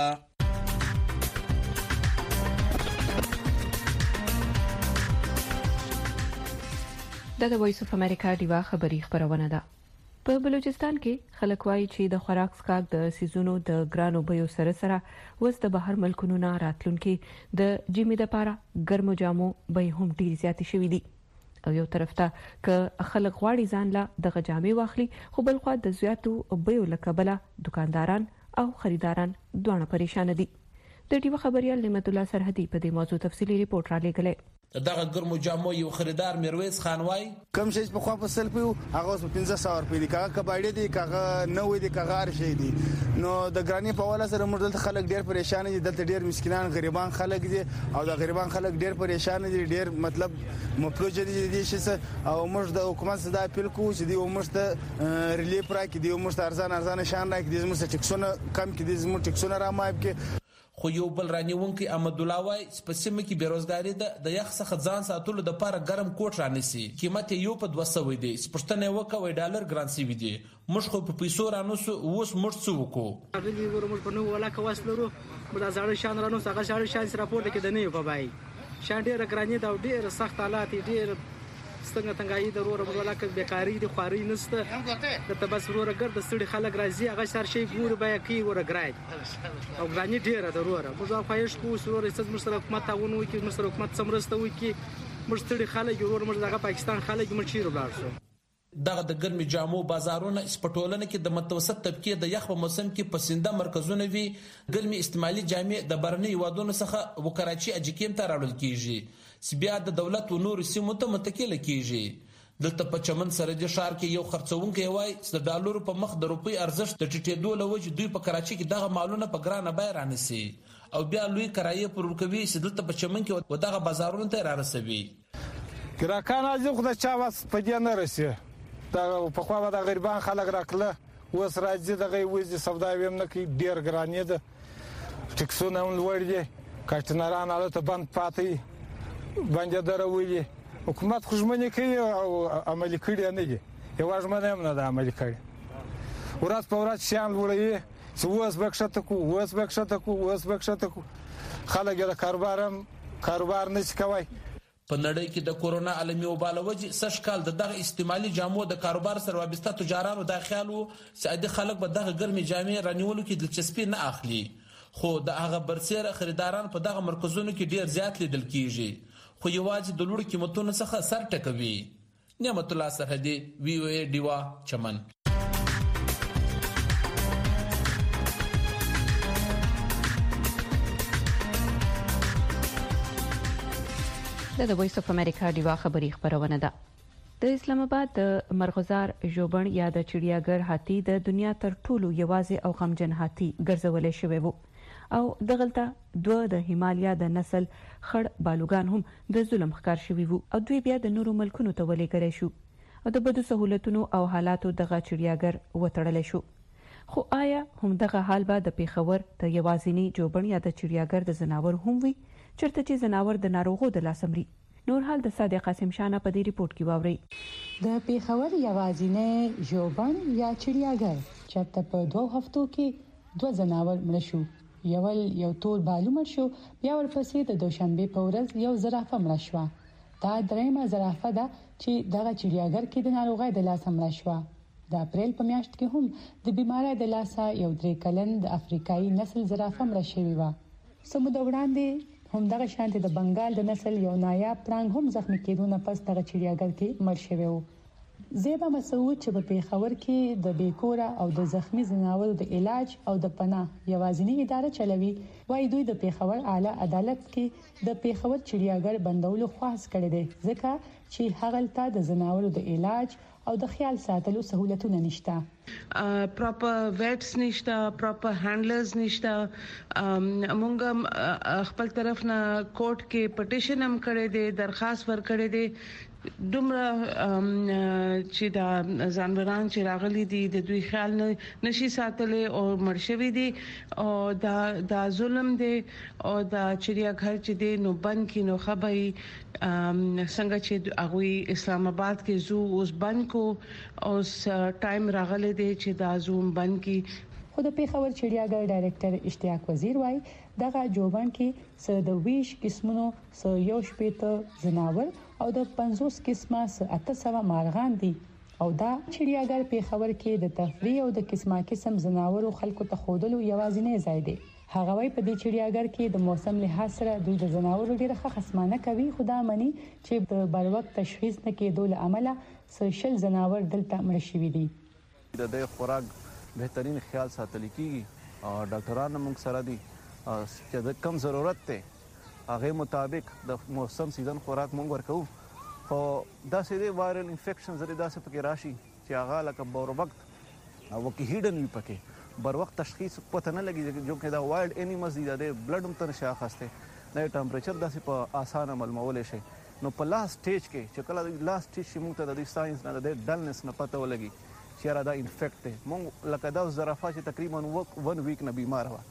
د وایس اف امریکا دیوا خبری خبرونه ده. په بلوچستان کې خلک وایي چې د خوراک سکاک د سیزونو د ګرانو بیو سره سره وس د بهر ملکونو نه راتلونکي د جیمې د پاره ګرمو جامو بیې هم ډیر زیات شوي دي. او یو طرف ته ک خلک غواړي ځان لا د غجامې واخلي، خو بل خو د زیاتو بیو لکبله دکانداران او خریداران دوه پریشان دي. د ټیو خبريال نعمت الله سرحدي په دې موضوع تفصيلي ریپورت را لګلې. دغه ګرمو جامو یو خریدار میرویس خان وای کم شي په خوا په سل پیو هغه 1500 روپۍ دي، کاغه کباړي دي، کاغه 90 دي، کاغه هر شي دي. نو د ګرانی په والا سره موږ دلته خلک ډیر پریشان دي، دلته ډیر مسکینان غریبان خلک دي او د غریبان خلک ډیر پریشان دي، ډیر مطلب مفلوج دي چې او موږ د حکومت صدا اپیل کوو چې دی موږ ته ریلیف راکړي، دی موږ ته ارزان شان راکړي، دی موږ ته ټیکسونه کم کړي، دی موږ ټیکسونه را مایب کړي. خو یو بل رانیونکي احمد الله وای سپسیمه کې بیروزګاری د یخ څخه ځان ساتلو د لپاره ګرم کوټ رانیسي، قیمت یو په 200 دی، سپښتنه وکوي ډالر ګران سی وي دي، مش خو په پیسو رانوسو اوس مش څه وکړو. د دې ورمل په نو ولا کواسلرو بل ځاړ شان رانو څنګه شاړ شان سره راپور کې د نه په بای شان ډیر ګرانی دا ډیر سخت حالات ډیر څنګه تنګای د ورور ولا کې بیکاری دي خواري نسته د تبس ورور ګر د سړي خلک راځي هغه سر شي ګور بیا کی ورګرای او ګرانی ډیر د ورور مزه خواهش کو ورور است مشترک حکومت تعاون وکي مشترک حکومت سمرسته وکي مشتري خلک ورور مزه دغه پاکستان خلک مرچی ولاړ شو. دغه د ګرمي جامو بازارونه سپټولنه کې د متوسط طبقه د یخ په موسم کې پسنده مرکزونه وی ګرمي استعمالي جامې د برني وادونو څخه و کراچي اجکیم ته راوړل کیږي، بیا د دولت او نور سیمو ته متکل کیږي. دلته په چمن سره د شهر کې یو خرڅونکي وای د ډالر په مخ د روپی ارزښت د ټیټېدو لوجه دوی په کراچي کې دغه مالونه په ګرانه بای رانسي او بیا لوی کرایه پر ورکوي چې دلته په چمن کې و دغه بازارونو ته را رسوي. ګراکان ازي خدای چا واس په دې نه رسي، دا په خوا د غریبان خلک راکله وس راځي دغه وځي سودا ویم نه کې ډیر ګرانې ده، ټیکسونه هم لوړ دي، کارتنران الته بند پاتې باندې دروي. حکومت خوشمنه کوي او عملي کړی نه دي، یو ژمنه هم نه ده عملي کړی. ورځ په ورځ شان وړي چې وس بکشته کو خلک د کاروبار نه کوي. په نړۍ کې د کورونا عالمي وبا لوجه سږ کال دغه استعمالي جامو د کاروبار سره وابسته تجارانو د خیالو چې خلک به دغه ګرمي جامې رانیولو کې دلچسپي نه اخلي، خو د هغه برسېره خریداران په دغه مرکزونو کې ډیر زیات لیدل کیږي، خو یوازې د لوړ قیمتونو څخه سر ټکوي. نعمت الله سرحدي VOA دیوا چمن. د وایس اف امریکا دیوا خبری خبرونه ده. د اسلام آباد د مرغزار ژوبڼ یا د چړیاګر هاتی د دنیا تر ټولو یوازې او غمجن هاتی ګرځولې شوی وو او دغلطه دوه د هیمالیا د نسل خړ بالوغان هم د ظلم ښکار شوی وو او دوی بیا د نورو ملکونو ته ولېږل شو او د بدو سہولتونو او حالاتو دغه چړیاګر وتړل شو. خو آیا هم دغه حال به د پیښور د یوازینی ژوبڼ یا د چړیاګر د زناور هم وي چرته چې زناور د ناروغو د لاسمري؟ نور حال د صادق قاسم شانه په دې ریپورت کې واوري. د پیښور یوازینی ژوبڼ یا چړیاګر چرته په 2 هفتو کې 2 زناور مړ شو، یو تور بالو مړ شو، بیا ورپسې د دوشنبه په ورځ یو زرافه مړ شو. دا درېمه زرافه ده چې دغه چړیاګر کې د ناروغۍ د لاسه مړ شو. د اپریل په میاشت کې هم د بیماری د لاسه یو 3 کلن د افریقایي نسل زرافه مړ شوی و. سمود وړاندې هم دغه شانتي د بنگال د نسل یو نایاب پړانګ هم زخمی کېدو نه پس دغه چړیاګر کې مړ شوی و. زیبا مسعود چې په پیښور کې د بیکوره او د زخمی زناورو د علاج او د پناه یوازینی اداره چلوي، وایي دوی د پیښور اعلی عدالت کې د پیښور چړیاګر بندولو خواهش کړی دی ځکه چې هغه ته د زناورو د علاج او د خیال ساتلو سہولتونه نشته. پراپر ویټس نشته، پراپر هانډلرز نشته. مونږ خپل طرف نه کورټ کې پټیشن هم کړی دی، درخواست ورکړی دی. دومره چې دا ځانوران چې راغلي دي د دوی خیال نشي ساتلې او مرشوي دي او دا ظلم دی او دا چړیاګھر چې دی نو بند کی نو خبري څنګه چې هغه اسلام آباد کې زو اوس بند کو اوس ټایم راغلی دی چې دا زوم بند کی. خو د پیښور چړیاګھر ډایریکټر اشتیاق وزیر وایي دغه جوبان کې څه د 20 قسمونو څه یو شپېته ځناور او د 50 قسمه څه 800 مارغان دي او دا چړیاګھر پیښور کې د تفریح او د قسمه قسم ځناورو خلکو ته خودلو یوازینی ځای دی. هغه وايي په دې چړیاګھر کې د موسم لحاظ سره دوی د ځناورو ډیره ښه خصمانه کوي، خو دا مني چې د بر وخت تشخیص نه کېدو له امله سوشل ځناور دلته مړ شوي دي. د خوراک بهترین خیال ساتل کیږي او ډاکټرانو موږ سره دي چې د کم ضرورت ته هغه مطابق د موسم سیزن خوراک موږ ورکو. خو دا سې وایرل انفیکشن زری دا څه پکې راشي چې هغه لکه بور وخت او کې هیډن وي پکې بر وخت تشخیص پته نه لګي جو کې دا وایلډ انیملز دي د بلډ هم تر شاخسته نه ټمپریچر داسې په اسانه معلومول شي. نو په لاست سټیج کې چې کله لاست سټیج شي موږ ته د ساينس نه د ډلنس نه پته ولګي چې را دا انفیکټ دی. موږ لکه دا زرافه چې تقریبا 1 ویک نه بیمار و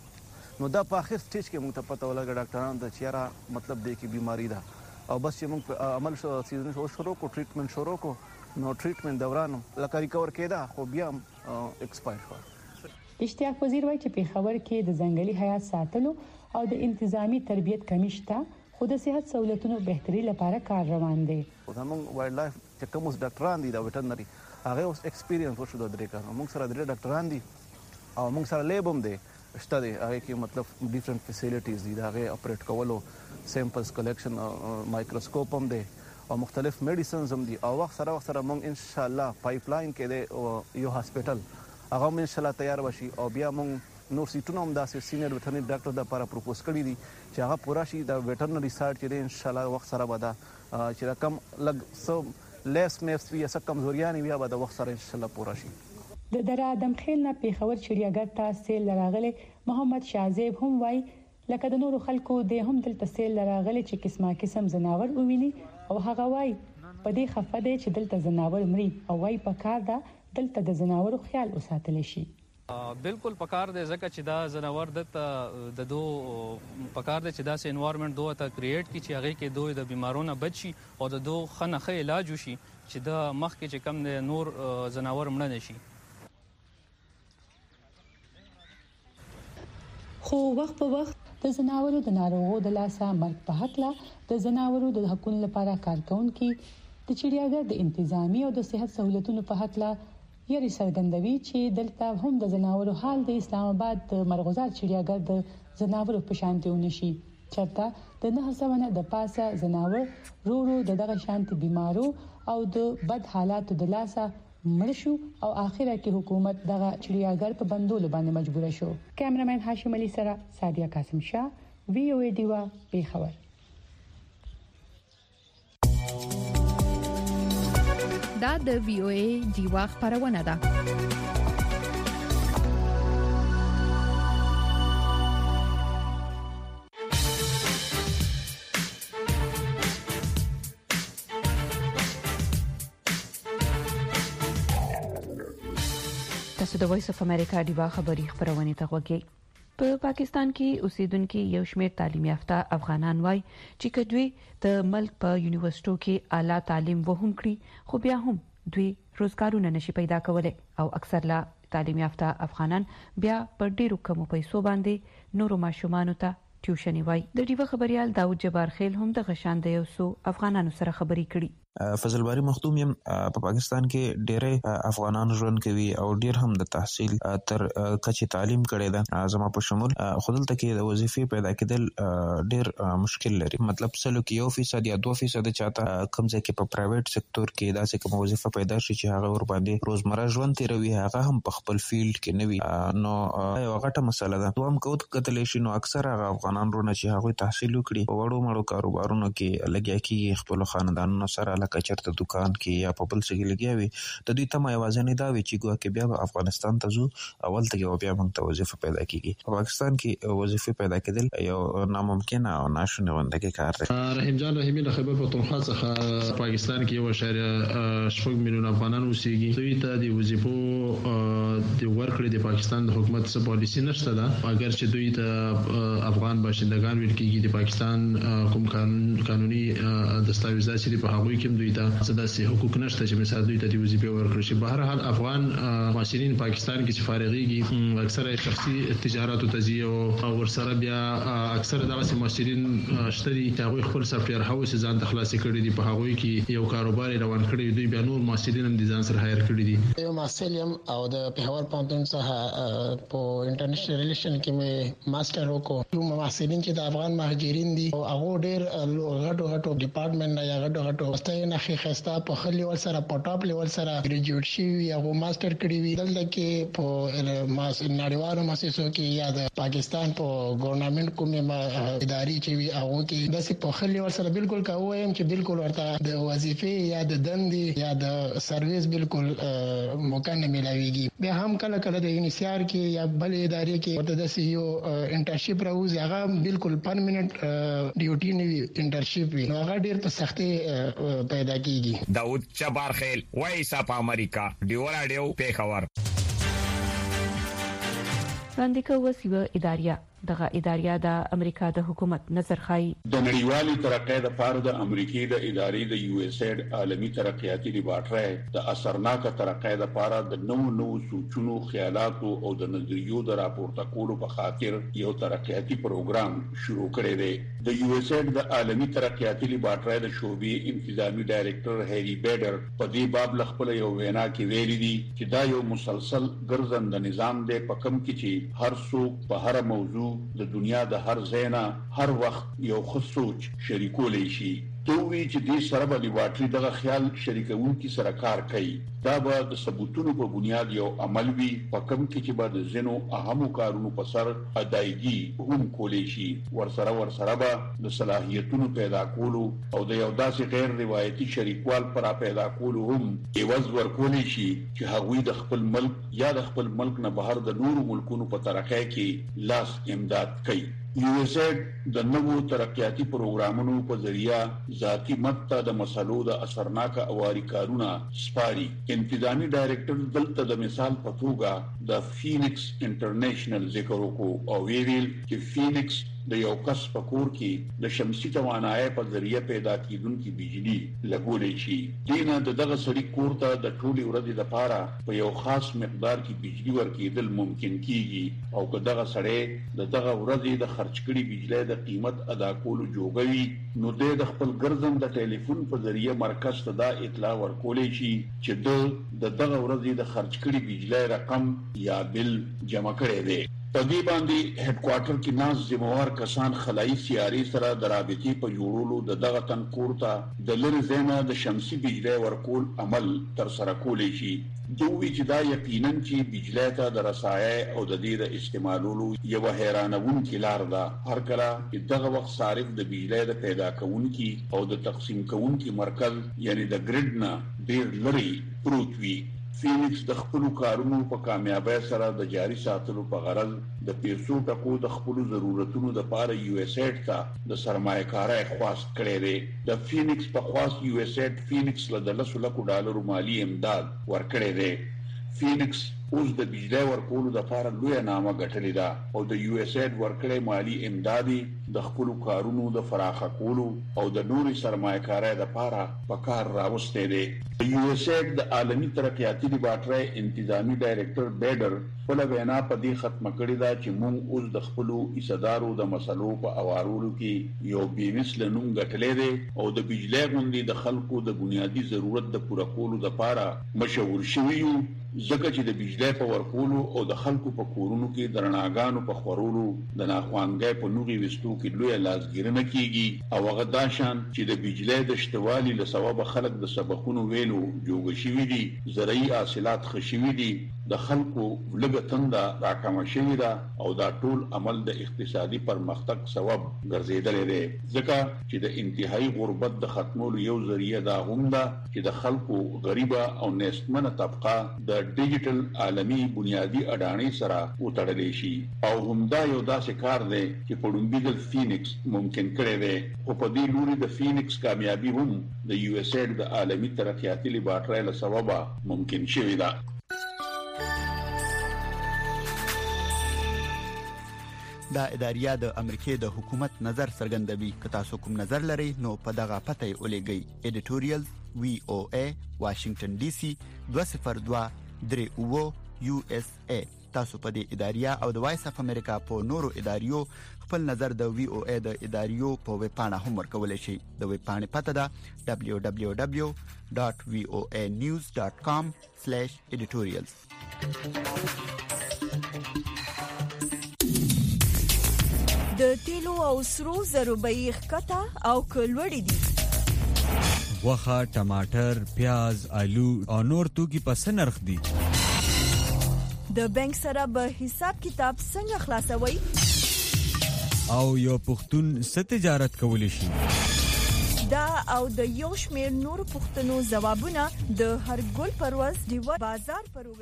نو دا په اخر سټیج کې موږ ته پته ولګي ډاکټرانو ته چې را مطلب دی کې بیماری ده او بس چې موږ عمل سیزن شروع کو ټریټمنټ شروع کو نو ټریټمنټ دوران لکه ریکور کېده خو بیا ایکسپایر شو. اشتیاق وزیر وایي چې پیښور کې د ځنګلي حیات ساتلو او د انتظامی تربیت کمی شته، خو د صحت سہولتونو بهتري لپاره کار روان دی. زموږ وایلډ لایف چې کوم ډاکټران دي دا وټرنري هغه اوس ایکسپیرینس وشو د درې کارو موږ سره درې ډاکټران دي او موږ سره لیب هم دی شته دی هغه کې مطلب ډیفرنٹ فیسیلیټیز دي دا هغه اپریټ کولو سیمپلز کلیکشن مایکروسکوپ هم دی او مختلف میډیسنز هم دي او وخت سره موږ ان شاء الله پایپ لاین کې دی یو هاسپټل هغه ان شاء الله تیار وشي او بیا موږ نور سیټونه هم داسې سینیئر ویټرنری ډاکټر د لپاره پروپوز کړی دي چې هغه پورا شي د ویټرنری سایډ چې ان شاء الله وخت سره ودا چې رقم لګ سو لیس میفس وی اس کمزوریانی بیا به د وخت سره ان شاء الله پورا شي. د دره ادم خیل نه پیښور چړیاګھر ته سیل راغله محمد شازیب هم وای لکه د نورو خلکو د هم دلته سیل راغله چې قسمه قسم زناور وویني او هغه وای په دې خفه دی چې دلته زناور مري او وای په کار ده دلته د زناورو خیال وساتل شي. بالکل پکار دی ځکه چې دا زناور د دو پکار دی چې دا سه انوایرنمنت دوه ته کریټ کی چې هغه کې دوی د بیمارونو بچي او د دو خنخه علاج وشي چې د مخ کې چې کم نور زناور مړ نه شي. خو وخت په وخت د زناورو د ناروغو د لاسه مرګ په حق لا د زناورو د حقوقو لپاره کارکونکي د چړیاګھر د انتظامی او د صحت سہولتونو په حق لا یاري څرګندوي چې دلته هم د زناورو حال د اسلام آباد د مرغزار چړیاګھر د زناورو په شانتي ونشي چرته د 900 نه د پاسه زناور رو دغه شانتي بیمارو او د بد حالاتو د لاسه مړ شو او اخره کې حکومت دغه چړیاګھر په بندولو باندې مجبور شو. کیمرمن هاشم علي سره سادیا قاسم شاه وی او ای دیوا پیښور. دا د وی او ای دیوا خبرونه ده. تاسو د وایس اف امریکا دیوا خبری خبرونه ته وګورئ. په پاکستان کې اوسیدونکو یو شمېر تعلیم یافته افغانان وای چې کډوی د ملک په یونیورسيټو کې اعلی تعلیم وهم کړی خو بیا هم دوی روزګارونه نشي پیدا کولای او اکثر لا تعلیم یافته افغانان بیا په ډیرو کم پیسو باندې نورو ماشومانو ته ټیوشنی وای. د دیوا خبريال داود جبار خیل هم د غشان د یو سو افغانانو سره خبري کړي. فضل باری مخدوم یم په پاکستان کې ډېر افغانان ژوند کوي او ډېر هم د تحصیل تر کچې تعلیم کړي ده زما په شمول خودل ته کې د وظیفې پیدا کېدل ډېر مشکل لري. مطلب سلو کې 1% یا 2% چاته کم ځای کې په پرایویټ سکتور کې داسې کوم وظیفه پیدا شي چې هغه ور باندې روزمره ژوند تیروي هغه هم په خپل فیلډ کې نه وي نو یو غټه مسله ده. دوم کوت کتل شي نو اکثر هغه افغانان رونه چې هغه تحصیل وکړي په وړو مړو کاروبارونو کې لګیا کیږي خپل خاندانونو سره لکه چرته دکان کې یا په بل څه کې لګیا وي د دوی تمه یوازې نه دا وي چې ګویا کې بیا به افغانستان ته ځو اول ته بیا موږ ته وظیفه پیدا کیږي. په پاکستان کې وظیفه پیدا کېدل یو ناممکن او ناشونی وندګي کار دی. رحیم جان رحیمی د خیبر پختونخوا څخه پاکستان کې 1.8 میلیون افغانان اوسېږي. دوی ته د وظیفو د ورکړې د پاکستان د حکومت څخه پالیسی نشته ده، اگر چې دوی ته افغان باشندگان ویل کېږي د پاکستان کوم قانوني دستاویزات چې په هغوی کې دوی ته څه حقوق نشته چې مثال دوی ته د وظیفې ورکړي شي. بهر حال افغان مهاجرین پاکستان کې چې فارغيږي اکثره شخصي تجارت او تجزیه او ورسره بیا اکثره دغه مهاجرین شتري چې هغوی خپل سافټویر هاوس ځان ته خلاص کړي دي، په هغوی کې یو کاروبار روان کړي دوی بیا نور مهاجرین هم د ځان سره هایر کړي دي. یو ماسلیم او د پیښور پوهنتون څخه په انټرنیشنل ریلیشن کې مې ماستر وکړ. کوم مهاجرین چې د افغان مهاجرین دي او هغه ډېر غټو ډپارټمنټ نه یا غټو ستای نه خسته په خلی ول سره په ټاپ لیول سره ګریجویټ شي یا ماستر کړی وي. دلته کې په نړیوالو مؤسسو کې یا د پاکستان په ګورنمنت کومه اداري چې وي هغه کې د په خلی ول سره بالکل کوم چې بالکل ورته د وظیفې یا د دندې یا د سرویس بالکل موقع نه ملويږي. به هم کله کله د انسیار کې یا بل ادارې کې ورته د سیو انټرنشپ راوځي، هغه بالکل پرمننت ډیوټي نه وي، انټرنشپ وي، نو هغه ډیر په سختي پیدا کیږي. داود چبارخیل وایس اپ امریکا دیو رادیو پیښور. وړاندې کوي وسیله اداریه دغه ادارې د امریکا د حکومت نظر خای د نړیوالې ترقۍ لپاره د امریکای د ادارې د یو اس ایډ عالمي ترقیاتي لیبارټري د اثرناک ترقۍ لپاره د نوو سوچونو، خیالاتو او د نظریو د راپورته کولو په خاطر یو ترقیاتي پروګرام شروع کړی دی. د یو اس ایډ د عالمي ترقیاتي لیبارټري د شعبې انتظامی ډایریکټر هری بیډر په دې باب خپل یو وینا کې ویلي دي چې دا یو مسلسل ګرځنده نظام دی په کوم کې چې هر څوک په هر موضوع د دنیا د هر ځای نه هر وخت یو خصوص شریکولای شي. دوی چې دې سره به لیبارټري دغه خیال شریکونکي سره کار کوي. دا به د ثبوتونو په بنیاد یو عمل وي په کوم کې چې به د ځینو اهمو کارونو په سر ادایګي هم کولی شي. ورسره به د صلاحیتونو پیدا کولو او د یو داسې غیر روایتي شریکوال پر پیدا کولو هم ایواز ورکولی شي چې هغوی د خپل ملک یا د خپل ملک نه بهر د نورو ملکونو په ترقۍ کې لاس امداد کوي. یو اس ایډ د نوو ترقیاتي پروګرامونو په ذریعہ ذاتی مت د مسلو د اثرناک اواري کارونه سپاري. انتظامی ډایریکټر دلته د مثال په توګه د فینکس انټرنیشنل ذکر وکړو او ویل چې فینکس د یو کس په کور کې د شمسي توانایي په ذریعہ پیدا کیدونکي بجلی لګولې شي. دینه دغه سړي کور ته د ټولي ورځې لپاره په یو خاص مقدار کې بجلی ورکېدل ممکن کیږي او که دغه سړی دغه ورځې د خرج کړي بجلی د قیمت ادا کولو جوګوي نو د خپل ګرځم د ټلیفون په ذریعہ مرکز ته دا اطلاع ورکولې شي چې دغه ورځې د خرج کړي بجلی رقم یا بل جمع کړي دی. په دې باندې هډ کوارټر کې ناز ذمہوار کسان خلایي سیاري سره د رابطې په جوړولو دغه تن کورته د لری زینا د شمسي بجلی ورکول عمل تر سره کولی شي. دوی چې دا یقینا چې بجلی ته د رسایي او د دې د استعمالولو یو حیرانونکې لار ده. هر کله چې دغه وخت صارف د بجلی د پیدا کوونکي او د تقسیم کوونکي مرکز یعنی د ګریډ نه ډیر لري پروت وي. فینکس د خپل کارونو په کامیابی سره د جاري ساتلو په غرض د پیسو ټکو د خپل ضرورتونو د پاره یو اس ایډ ته د سرمایه‌کارۍ خواست کړی دی. د فینکس په خواست یو اس ایډ فینکس له $100 مالی امداد ورکړی دی. فینکس اوس د بجلی ورکولو د لپاره لویه نامه ګټلې ده او د یو اس ایډ ورکړی مالی امدادي د خپل کارونو د فراخه کولو او د نوري سرمایه‌کارۍ د لپاره په کار راوستي دي. یو اس ایډ د عالمي ترقیاتي لیبارټري انتظامی ډایریکټر بیډر په وینا په دې ختمه کړې ده چې موږ اوس د خپل ایصدارو د مسلو په اوارولو کې یو بیمثل نوم ګټلې دي او د بجلی غونډې د خلکو د بنیادی ضرورت د پوره کولو لپاره مشهور شوی یو. ځکه چې د بجلی په ورکولو او د خلکو په کورونو کې د رڼاګانو په خورولو د ناخوانګۍ په نوغي وستو کې لوی لاسګیرنه کیږي او هغه داشان چې د بجلی د شتوالي له سبب خلک د سبقونو ویلو جوړ شوي دي، زرعي حاصلات خشوي دي د خلکو لږه تنده راکمه شوې ده او دا ټول عمل د اقتصادي پرمختګ سبب ګرځیدلی دی ځکه چې د انتهایی غربت د ختمولو یو ذریعہ دا هم ده چې د خلکو غریبه او نېستمنه طبقه د ډیجیټل عالمي بنیادی اډانې سره وتړلی شي او همدا یو داسې کار دی چې په لومړي ځل فینکس ممکن کړی دی خو په دې لوري د فینکس کامیابي هم د یو اس ایډ د عالمي ترقیاتي لیبارټرۍ له سببه ممکن شوې ده. دا اداریه د امریکای د حکومت نظر څرګندوي. که تاسو کوم نظر لرئ نو په دغه پته یې ولېږئ. ایډیټوریال VOA واشنگټن ډي سي 20239 USA. تاسو په دې اداریه او د وایس اف امریکا په نورو اداریو خپل نظر د VOA د اداریو په ویب پاڼه هم ورکولای شئ. د ویب پاڼې پته ده www.voanews.com/editorials. د تیلو او سرو زرو بیې ښکته او کلوړې دي. غوښه، ټماټر، پیاز، آلو او نور توکي په څه نرخ دي؟ د بانک سره به حساب کتاب څنګه خلاصوي؟ او یو پښتون څه تجارت کولی شي؟ دا او د یو شمېر نور پښتنو ځوابونه د هر ګل پرواز دیو بازار پروګرام